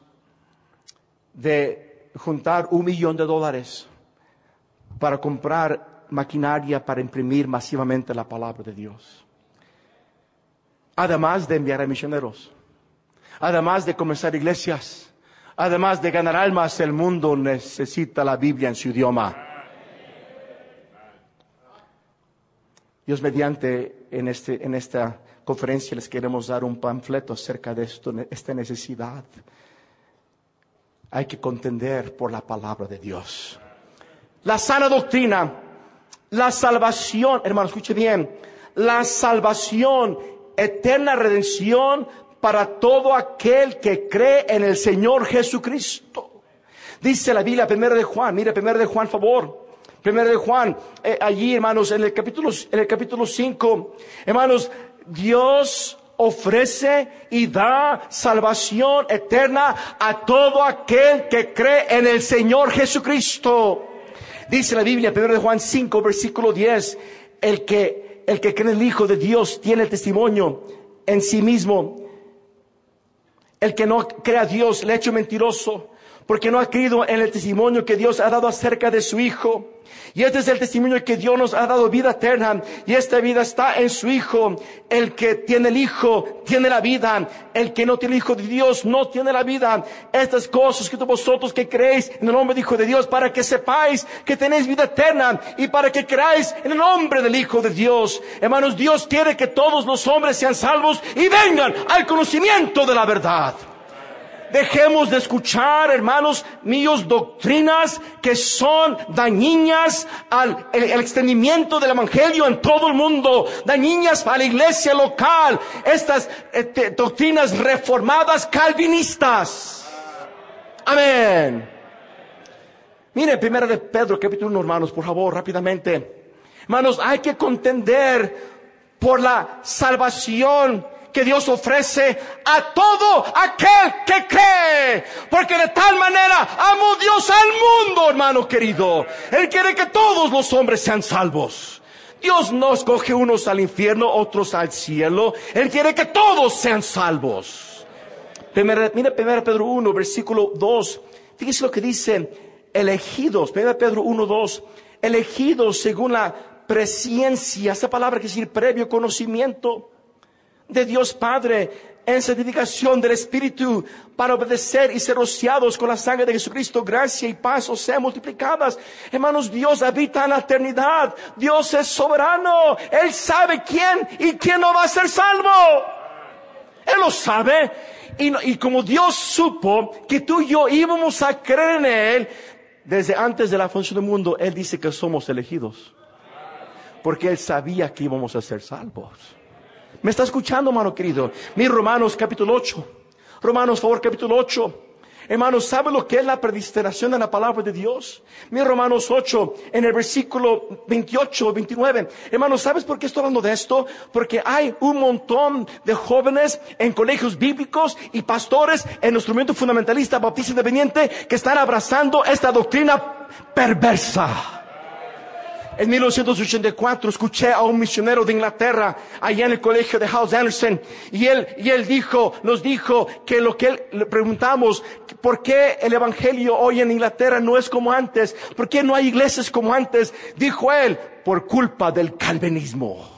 de juntar un millón de dólares para comprar maquinaria para imprimir masivamente la palabra de Dios. Además de enviar a misioneros, además de comenzar iglesias, además de ganar almas, el mundo necesita la Biblia en su idioma. Dios mediante, en, este, en esta conferencia les queremos dar un panfleto acerca de esto, esta necesidad. Hay que contender por la palabra de Dios. La sana doctrina, la salvación, hermano, escuche bien, la salvación, eterna redención, para todo aquel que cree en el Señor Jesucristo. Dice la Biblia, primero de Juan, mire, primero de Juan, favor. Primero de Juan, eh, allí, hermanos, en el capítulo, en el capítulo cinco, hermanos, Dios ofrece y da salvación eterna a todo aquel que cree en el Señor Jesucristo. Dice la Biblia, primero de Juan cinco, versículo diez, el que, el que cree en el Hijo de Dios tiene el testimonio en sí mismo. El que no cree a Dios le ha hecho mentiroso, porque no ha creído en el testimonio que Dios ha dado acerca de su Hijo. Y este es el testimonio que Dios nos ha dado, vida eterna, y esta vida está en su Hijo. El que tiene el Hijo tiene la vida. El que no tiene el Hijo de Dios no tiene la vida. Estas cosas que vosotros que creéis en el nombre del Hijo de Dios, para que sepáis que tenéis vida eterna y para que creáis en el nombre del Hijo de Dios. Hermanos, Dios quiere que todos los hombres sean salvos y vengan al conocimiento de la verdad. Dejemos de escuchar, hermanos míos, doctrinas que son dañinas al el, el extendimiento del evangelio en todo el mundo, dañinas a la iglesia local, estas este, doctrinas reformadas calvinistas. Amén. Mire, primera de Pedro, capítulo uno, hermanos, por favor, rápidamente. Hermanos, hay que contender por la salvación que Dios ofrece a todo aquel que cree, porque de tal manera amó Dios al mundo, hermano querido. Él quiere que todos los hombres sean salvos. Dios no escoge unos al infierno, otros al cielo. Él quiere que todos sean salvos. Primera, mira primera Pedro uno, versículo dos. Fíjese lo que dice: elegidos. Primera Pedro uno, dos. Elegidos según la presciencia. Esta palabra quiere decir previo conocimiento de Dios Padre, en santificación del Espíritu, para obedecer y ser rociados con la sangre de Jesucristo. Gracia y paz os sean multiplicadas. Hermanos, Dios habita en la eternidad. Dios es soberano. Él sabe quién y quién no va a ser salvo. Él lo sabe. Y, y como Dios supo que tú y yo íbamos a creer en Él, desde antes de la fundación del mundo, Él dice que somos elegidos. Porque Él sabía que íbamos a ser salvos. ¿Me está escuchando, hermano querido? Mi Romanos capítulo ocho. Romanos, favor, capítulo ocho. Hermanos, ¿sabe lo que es la predestinación de la palabra de Dios? Mi Romanos ocho, en el versículo veintiocho, veintinueve. Hermanos, ¿sabes por qué estoy hablando de esto? Porque hay un montón de jóvenes en colegios bíblicos y pastores en nuestro movimiento fundamentalista bautista independiente que están abrazando esta doctrina perversa. En mil novecientos ochenta y cuatro escuché a un misionero de Inglaterra allá en el colegio de House Anderson, y él, y él dijo, nos dijo que lo que él, le preguntamos, ¿por qué el evangelio hoy en Inglaterra no es como antes? ¿Por qué no hay iglesias como antes? Dijo él, por culpa del calvinismo.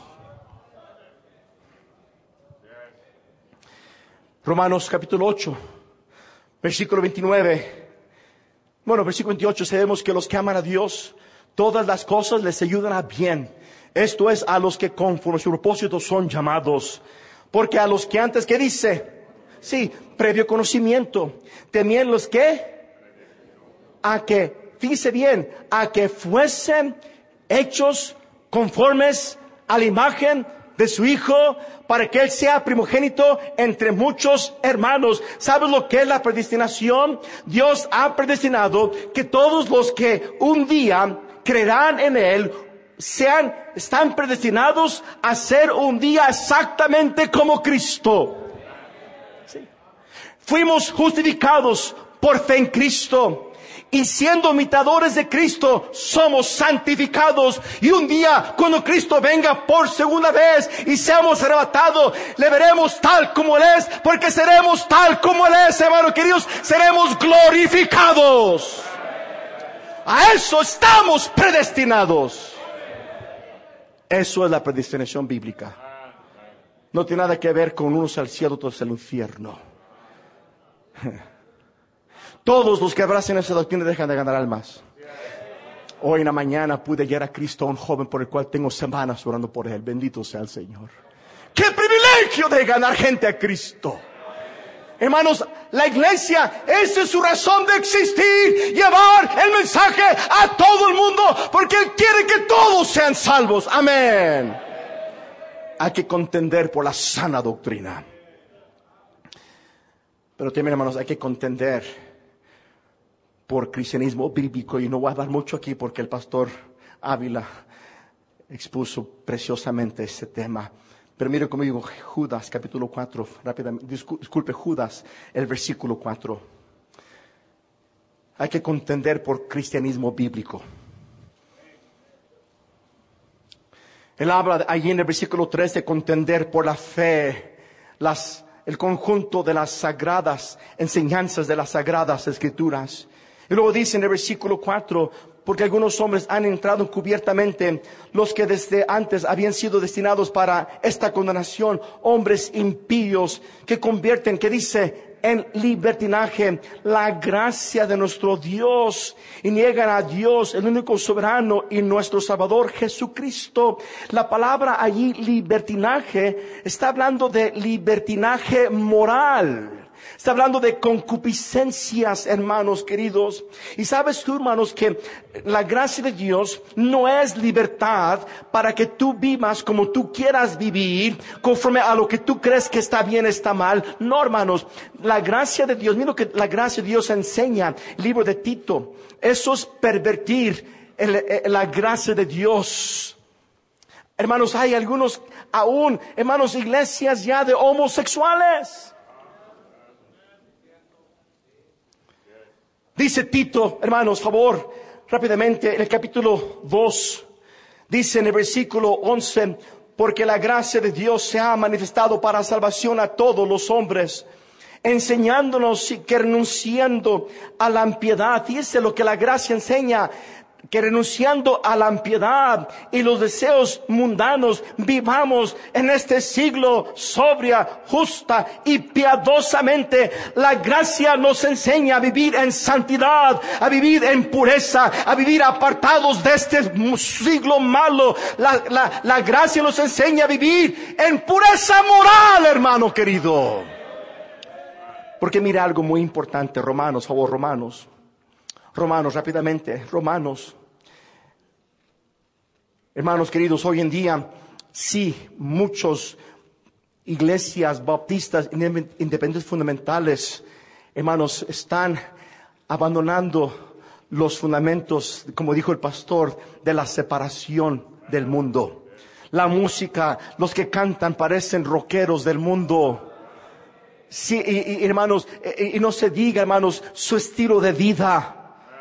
Romanos capítulo ocho, versículo veintinueve. Bueno, versículo veintiocho, sabemos que los que aman a Dios, Todas las cosas les ayudan a bien. Esto es, a los que conforme a su propósito son llamados. Porque a los que antes, ¿qué dice? Sí, previo conocimiento. Temían los que, a que, fíjese bien, a que fuesen hechos conformes a la imagen de su Hijo, para que Él sea primogénito entre muchos hermanos. ¿Sabes lo que es la predestinación? Dios ha predestinado que todos los que un día creerán en Él, sean, están predestinados a ser un día exactamente como Cristo. Sí. Fuimos justificados por fe en Cristo. Y siendo imitadores de Cristo, somos santificados. Y un día, cuando Cristo venga por segunda vez y seamos arrebatados, le veremos tal como Él es, porque seremos tal como Él es, hermanos queridos, seremos glorificados. A eso estamos predestinados. Eso es la predestinación bíblica. No tiene nada que ver con unos al cielo, otros al infierno. Todos los que abracen esa doctrina dejan de ganar almas. Hoy en la mañana pude hallar a Cristo, a un joven por el cual tengo semanas orando por él. Bendito sea el Señor. ¡Qué privilegio de ganar gente a Cristo! Hermanos, la iglesia, esa es su razón de existir. Llevar el mensaje a todo el mundo, porque Él quiere que todos sean salvos. Amén. Hay que contender por la sana doctrina. Pero también, hermanos, hay que contender por cristianismo bíblico. Y no voy a hablar mucho aquí porque el pastor Ávila expuso preciosamente este tema. Pero mire conmigo Judas capítulo cuatro, rápidamente, disculpe, Judas, el versículo cuatro. Hay que contender por cristianismo bíblico. Él habla allí en el versículo tres de contender por la fe, las, el conjunto de las sagradas enseñanzas de las sagradas escrituras. Y luego dice en el versículo cuatro, porque algunos hombres han entrado encubiertamente, los que desde antes habían sido destinados para esta condenación, hombres impíos que convierten, que dice, en libertinaje la gracia de nuestro Dios y niegan a Dios, el único soberano y nuestro Salvador Jesucristo. La palabra allí libertinaje está hablando de libertinaje moral. Está hablando de concupiscencias, hermanos queridos. Y sabes tú, hermanos, que la gracia de Dios no es libertad para que tú vivas como tú quieras vivir, conforme a lo que tú crees que está bien, está mal. No, hermanos, la gracia de Dios, mira lo que la gracia de Dios enseña, el libro de Tito. Eso es pervertir el, el, la gracia de Dios. Hermanos, hay algunos aún, hermanos, iglesias ya de homosexuales. Dice Tito, hermanos, favor, rápidamente, en el capítulo dos, dice en el versículo once, porque la gracia de Dios se ha manifestado para salvación a todos los hombres, enseñándonos que renunciando a la impiedad, fíjese lo que la gracia enseña, que renunciando a la impiedad y los deseos mundanos, vivamos en este siglo sobria, justa y piadosamente. La gracia nos enseña a vivir en santidad, a vivir en pureza, a vivir apartados de este siglo malo. La, la, la gracia nos enseña a vivir en pureza moral, hermano querido. Porque mira algo muy importante, Romanos, favor, Romanos. Romanos, rápidamente, Romanos. Hermanos queridos, hoy en día, sí, muchos iglesias bautistas independientes fundamentales, hermanos, están abandonando los fundamentos, como dijo el pastor, de la separación del mundo. La música, los que cantan parecen rockeros del mundo. Sí, y, y hermanos, y, y no se diga, hermanos, su estilo de vida.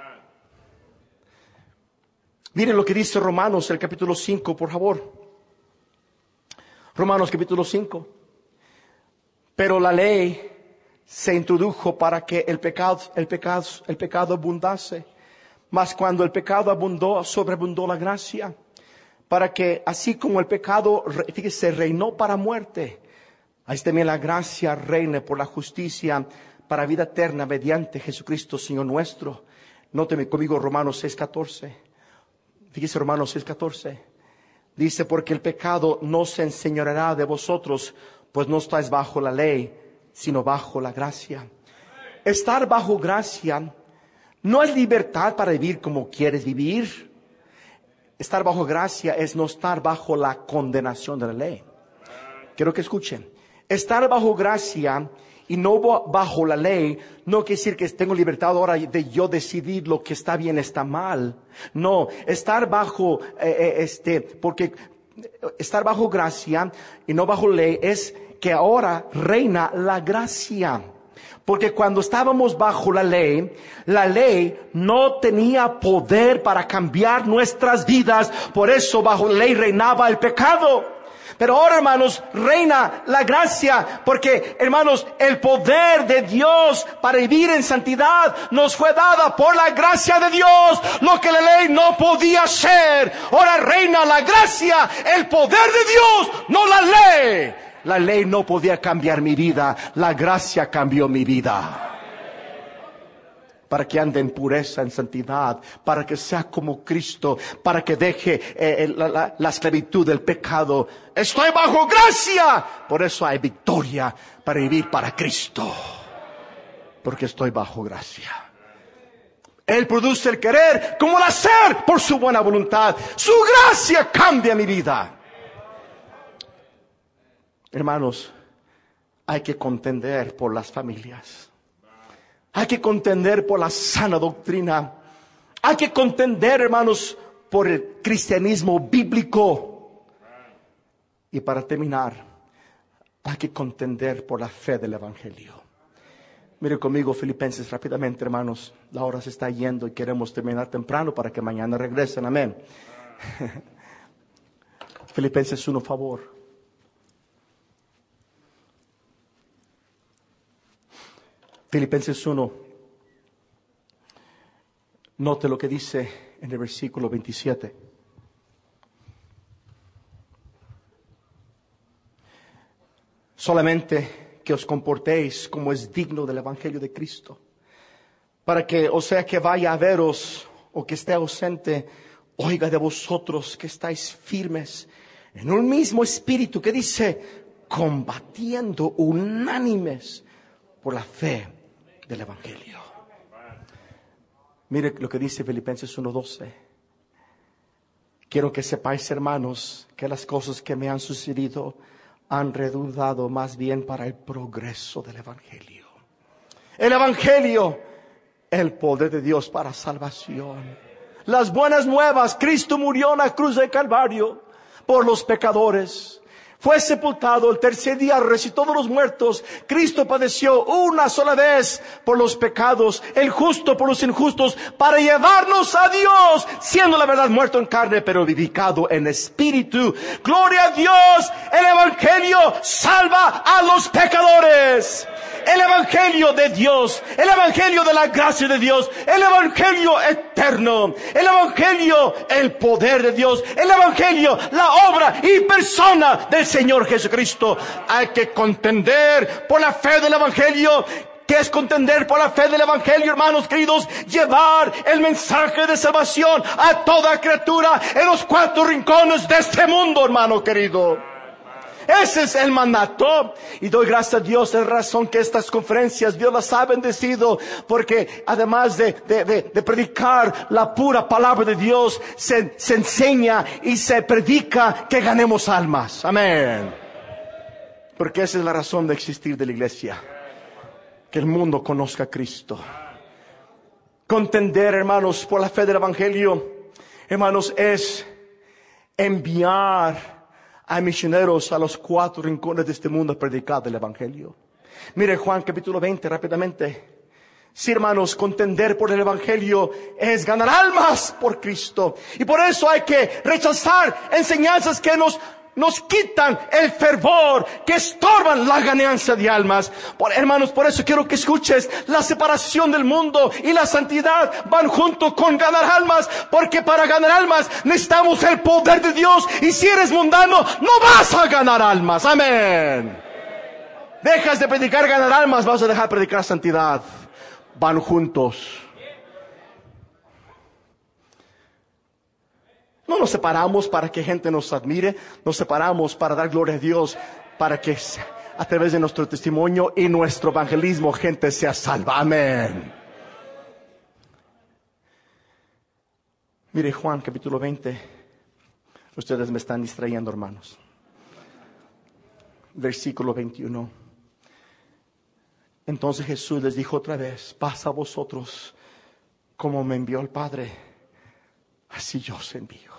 Miren lo que dice Romanos, el capítulo cinco, por favor. Romanos capítulo cinco. Pero la ley se introdujo para que el pecado, el pecado, el pecado abundase. Mas cuando el pecado abundó, sobreabundó la gracia. Para que así como el pecado, fíjese, reinó para muerte, así también la gracia reine por la justicia para vida eterna mediante Jesucristo, Señor nuestro. Nóteme conmigo Romanos seis catorce. Fíjese, Romanos seis catorce. Dice, porque el pecado no se enseñoreará de vosotros, pues no estáis bajo la ley, sino bajo la gracia. Estar bajo gracia no es libertad para vivir como quieres vivir. Estar bajo gracia es no estar bajo la condenación de la ley. Quiero que escuchen. Estar bajo gracia y no bajo la ley no quiere decir que tengo libertad ahora de yo decidir lo que está bien, está mal. No, estar bajo eh, este, porque estar bajo gracia y no bajo ley es que ahora reina la gracia. Porque cuando estábamos bajo la ley, la ley no tenía poder para cambiar nuestras vidas. Por eso bajo la ley reinaba el pecado. Pero ahora, hermanos, reina la gracia, porque, hermanos, el poder de Dios para vivir en santidad nos fue dada por la gracia de Dios, lo que la ley no podía hacer. Ahora reina la gracia, el poder de Dios, no la ley. La ley no podía cambiar mi vida, la gracia cambió mi vida. Para que ande en pureza, en santidad, para que sea como Cristo, para que deje eh, la, la, la esclavitud del pecado. Estoy bajo gracia, por eso hay victoria para vivir para Cristo, porque estoy bajo gracia. Él produce el querer como el hacer por su buena voluntad. Su gracia cambia mi vida. Hermanos, hay que contender por las familias. Hay que contender por la sana doctrina. Hay que contender, hermanos, por el cristianismo bíblico. Y para terminar, hay que contender por la fe del Evangelio. Mire conmigo Filipenses rápidamente, hermanos. La hora se está yendo y queremos terminar temprano para que mañana regresen. Amén. Filipenses uno, favor. Filipenses uno, note lo que dice en el versículo veintisiete. Solamente que os comportéis como es digno del Evangelio de Cristo, para que, o sea, que vaya a veros o que esté ausente, oiga de vosotros que estáis firmes en un mismo espíritu, que dice, combatiendo unánimes por la fe del Evangelio. Mire lo que dice Filipenses uno doce. Quiero que sepáis, hermanos, que las cosas que me han sucedido han redundado más bien para el progreso del Evangelio. El Evangelio, el poder de Dios para salvación. Las buenas nuevas, Cristo murió en la cruz del Calvario por los pecadores. Fue sepultado, el tercer día resucitó de los muertos. Cristo padeció una sola vez por los pecados, el justo por los injustos, para llevarnos a Dios, siendo la verdad muerto en carne, pero vivificado en espíritu. Gloria a Dios, el Evangelio salva a los pecadores. El Evangelio de Dios, el Evangelio de la gracia de Dios, el Evangelio eterno, el Evangelio, el poder de Dios, el Evangelio, la obra y persona del Señor Jesucristo. Hay que contender por la fe del Evangelio. ¿Qué es contender por la fe del Evangelio, hermanos queridos? Llevar el mensaje de salvación a toda criatura en los cuatro rincones de este mundo, hermano querido. Ese es el mandato. Y doy gracias a Dios, es razón que estas conferencias Dios las ha bendecido, porque además de, de, de, de predicar la pura palabra de Dios, se, se enseña y se predica que ganemos almas. Amén. Porque esa es la razón de existir de la iglesia, que el mundo conozca a Cristo. Contender, hermanos, por la fe del Evangelio, hermanos, es enviar a misioneros a los cuatro rincones de este mundo a predicar el Evangelio. Mire Juan capítulo veinte rápidamente. Sí, hermanos, contender por el Evangelio es ganar almas por Cristo. Y por eso hay que rechazar enseñanzas que nos nos quitan el fervor, que estorban la ganancia de almas. Por, hermanos, por eso quiero que escuches, la separación del mundo y la santidad van junto con ganar almas, porque para ganar almas necesitamos el poder de Dios, y si eres mundano no vas a ganar almas. Amén. Dejas de predicar ganar almas, vas a dejar de predicar santidad. Van juntos. No nos separamos para que gente nos admire, nos separamos para dar gloria a Dios, para que a través de nuestro testimonio y nuestro evangelismo gente sea salva. Amén. Mire Juan capítulo veinte. Ustedes me están distrayendo, hermanos. Versículo veintiuno. Entonces Jesús les dijo otra vez: paz a vosotros, como me envió el Padre, así yo os envío.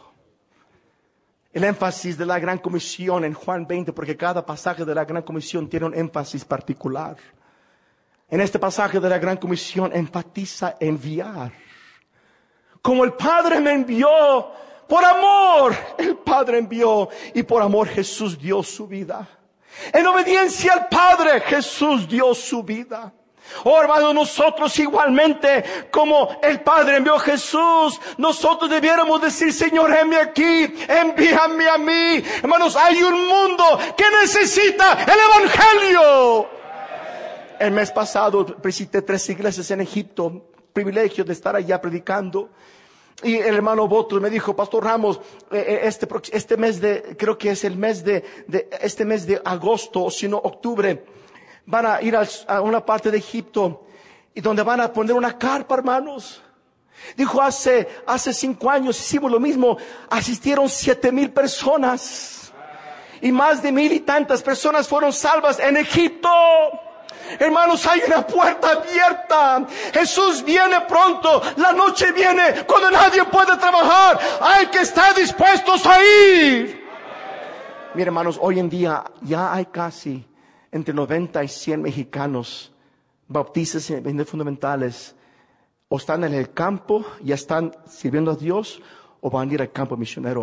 El énfasis de la Gran Comisión en Juan veinte, porque cada pasaje de la Gran Comisión tiene un énfasis particular. En este pasaje de la Gran Comisión enfatiza enviar. Como el Padre me envió, por amor el Padre envió, y por amor Jesús dio su vida. En obediencia al Padre Jesús dio su vida. Oh, hermanos, nosotros igualmente, como el Padre envió a Jesús, nosotros debiéramos decir: Señor, heme aquí, envíame a mí. Hermanos, hay un mundo que necesita el Evangelio. El mes pasado visité tres iglesias en Egipto, privilegio de estar allá predicando. Y el hermano Botos me dijo: Pastor Ramos, este, este mes de, creo que es el mes de, de este mes de agosto, o si no octubre, van a ir a una parte de Egipto y donde van a poner una carpa, hermanos. Dijo, hace, hace cinco años hicimos lo mismo. Asistieron siete mil personas. Y más de mil y tantas personas fueron salvas en Egipto. Hermanos, hay una puerta abierta. Jesús viene pronto. La noche viene cuando nadie puede trabajar. Hay que estar dispuestos a ir. Mira, hermanos, hoy en día ya hay casi entre noventa y cien mexicanos bautistas en fundamentales. O están en el campo, ya están sirviendo a Dios, o van a ir al campo misionero.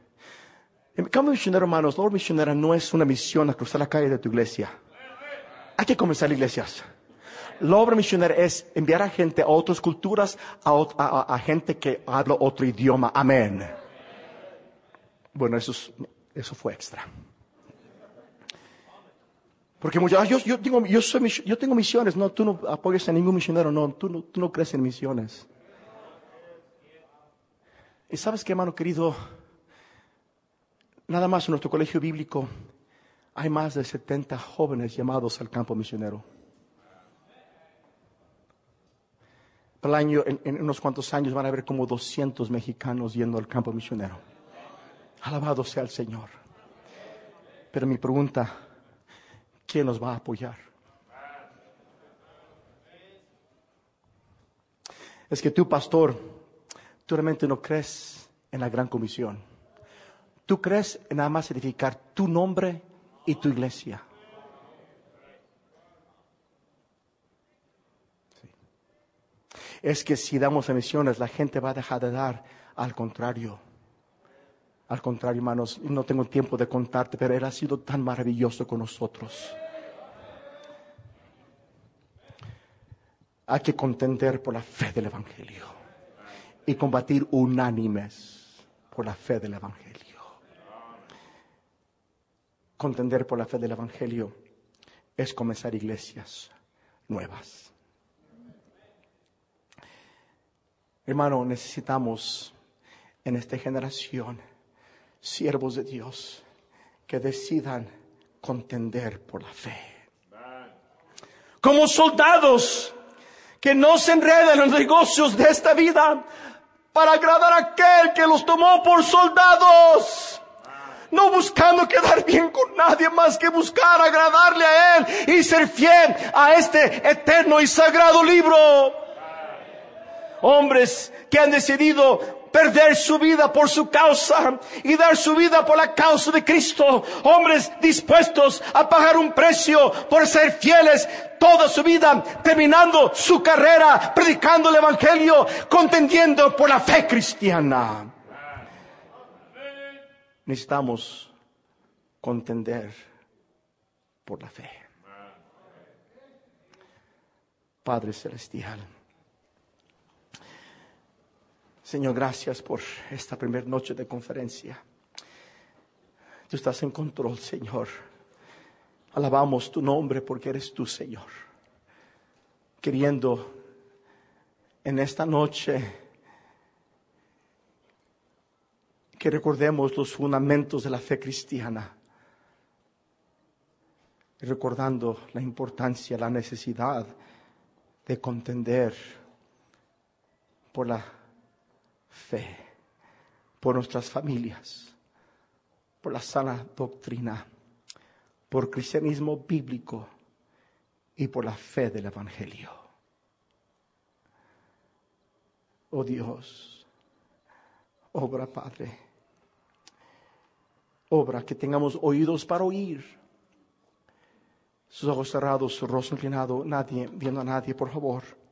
El campo misionero, hermanos, la obra misionera no es una misión a cruzar la calle de tu iglesia. Hay que comenzar iglesias. La obra misionera es enviar a gente a otras culturas, a, a, a gente que habla otro idioma. Amén. Bueno, eso, es, eso fue extra. Porque muchos, yo, yo, tengo, yo, soy, yo tengo misiones. No, tú no apoyas a ningún misionero. No, tú no, tú no crees en misiones. Y sabes qué, hermano querido, nada más en nuestro colegio bíblico hay más de setenta jóvenes llamados al campo misionero. Para el año, en, en unos cuantos años van a haber como doscientos mexicanos yendo al campo misionero. Alabado sea el Señor. Pero mi pregunta: ¿quién nos va a apoyar? Es que tú, pastor, tú realmente no crees en la gran comisión. Tú crees en nada más edificar tu nombre y tu iglesia. Sí. Es que si damos a misiones, la gente va a dejar de dar. Al contrario. Al contrario, hermanos, no tengo tiempo de contarte, pero Él ha sido tan maravilloso con nosotros. Hay que contender por la fe del Evangelio y combatir unánimes por la fe del Evangelio. Contender por la fe del Evangelio es comenzar iglesias nuevas. Hermano, necesitamos en esta generación siervos de Dios que decidan contender por la fe. Como soldados que no se enreden en los negocios de esta vida para agradar a aquel que los tomó por soldados. No buscando quedar bien con nadie más que buscar agradarle a Él y ser fiel a este eterno y sagrado libro. Hombres que han decidido perder su vida por su causa y dar su vida por la causa de Cristo. Hombres dispuestos a pagar un precio por ser fieles toda su vida, terminando su carrera, predicando el Evangelio, contendiendo por la fe cristiana. Necesitamos contender por la fe. Padre Celestial, Señor, gracias por esta primera noche de conferencia. Tú estás en control, Señor. Alabamos tu nombre porque eres tú, Señor. Queriendo en esta noche que recordemos los fundamentos de la fe cristiana, recordando la importancia, la necesidad de contender por la fe, por nuestras familias, por la sana doctrina, por cristianismo bíblico y por la fe del Evangelio. Oh Dios, obra, Padre, obra que tengamos oídos para oír, sus ojos cerrados, su rostro inclinado, nadie, viendo a nadie, por favor.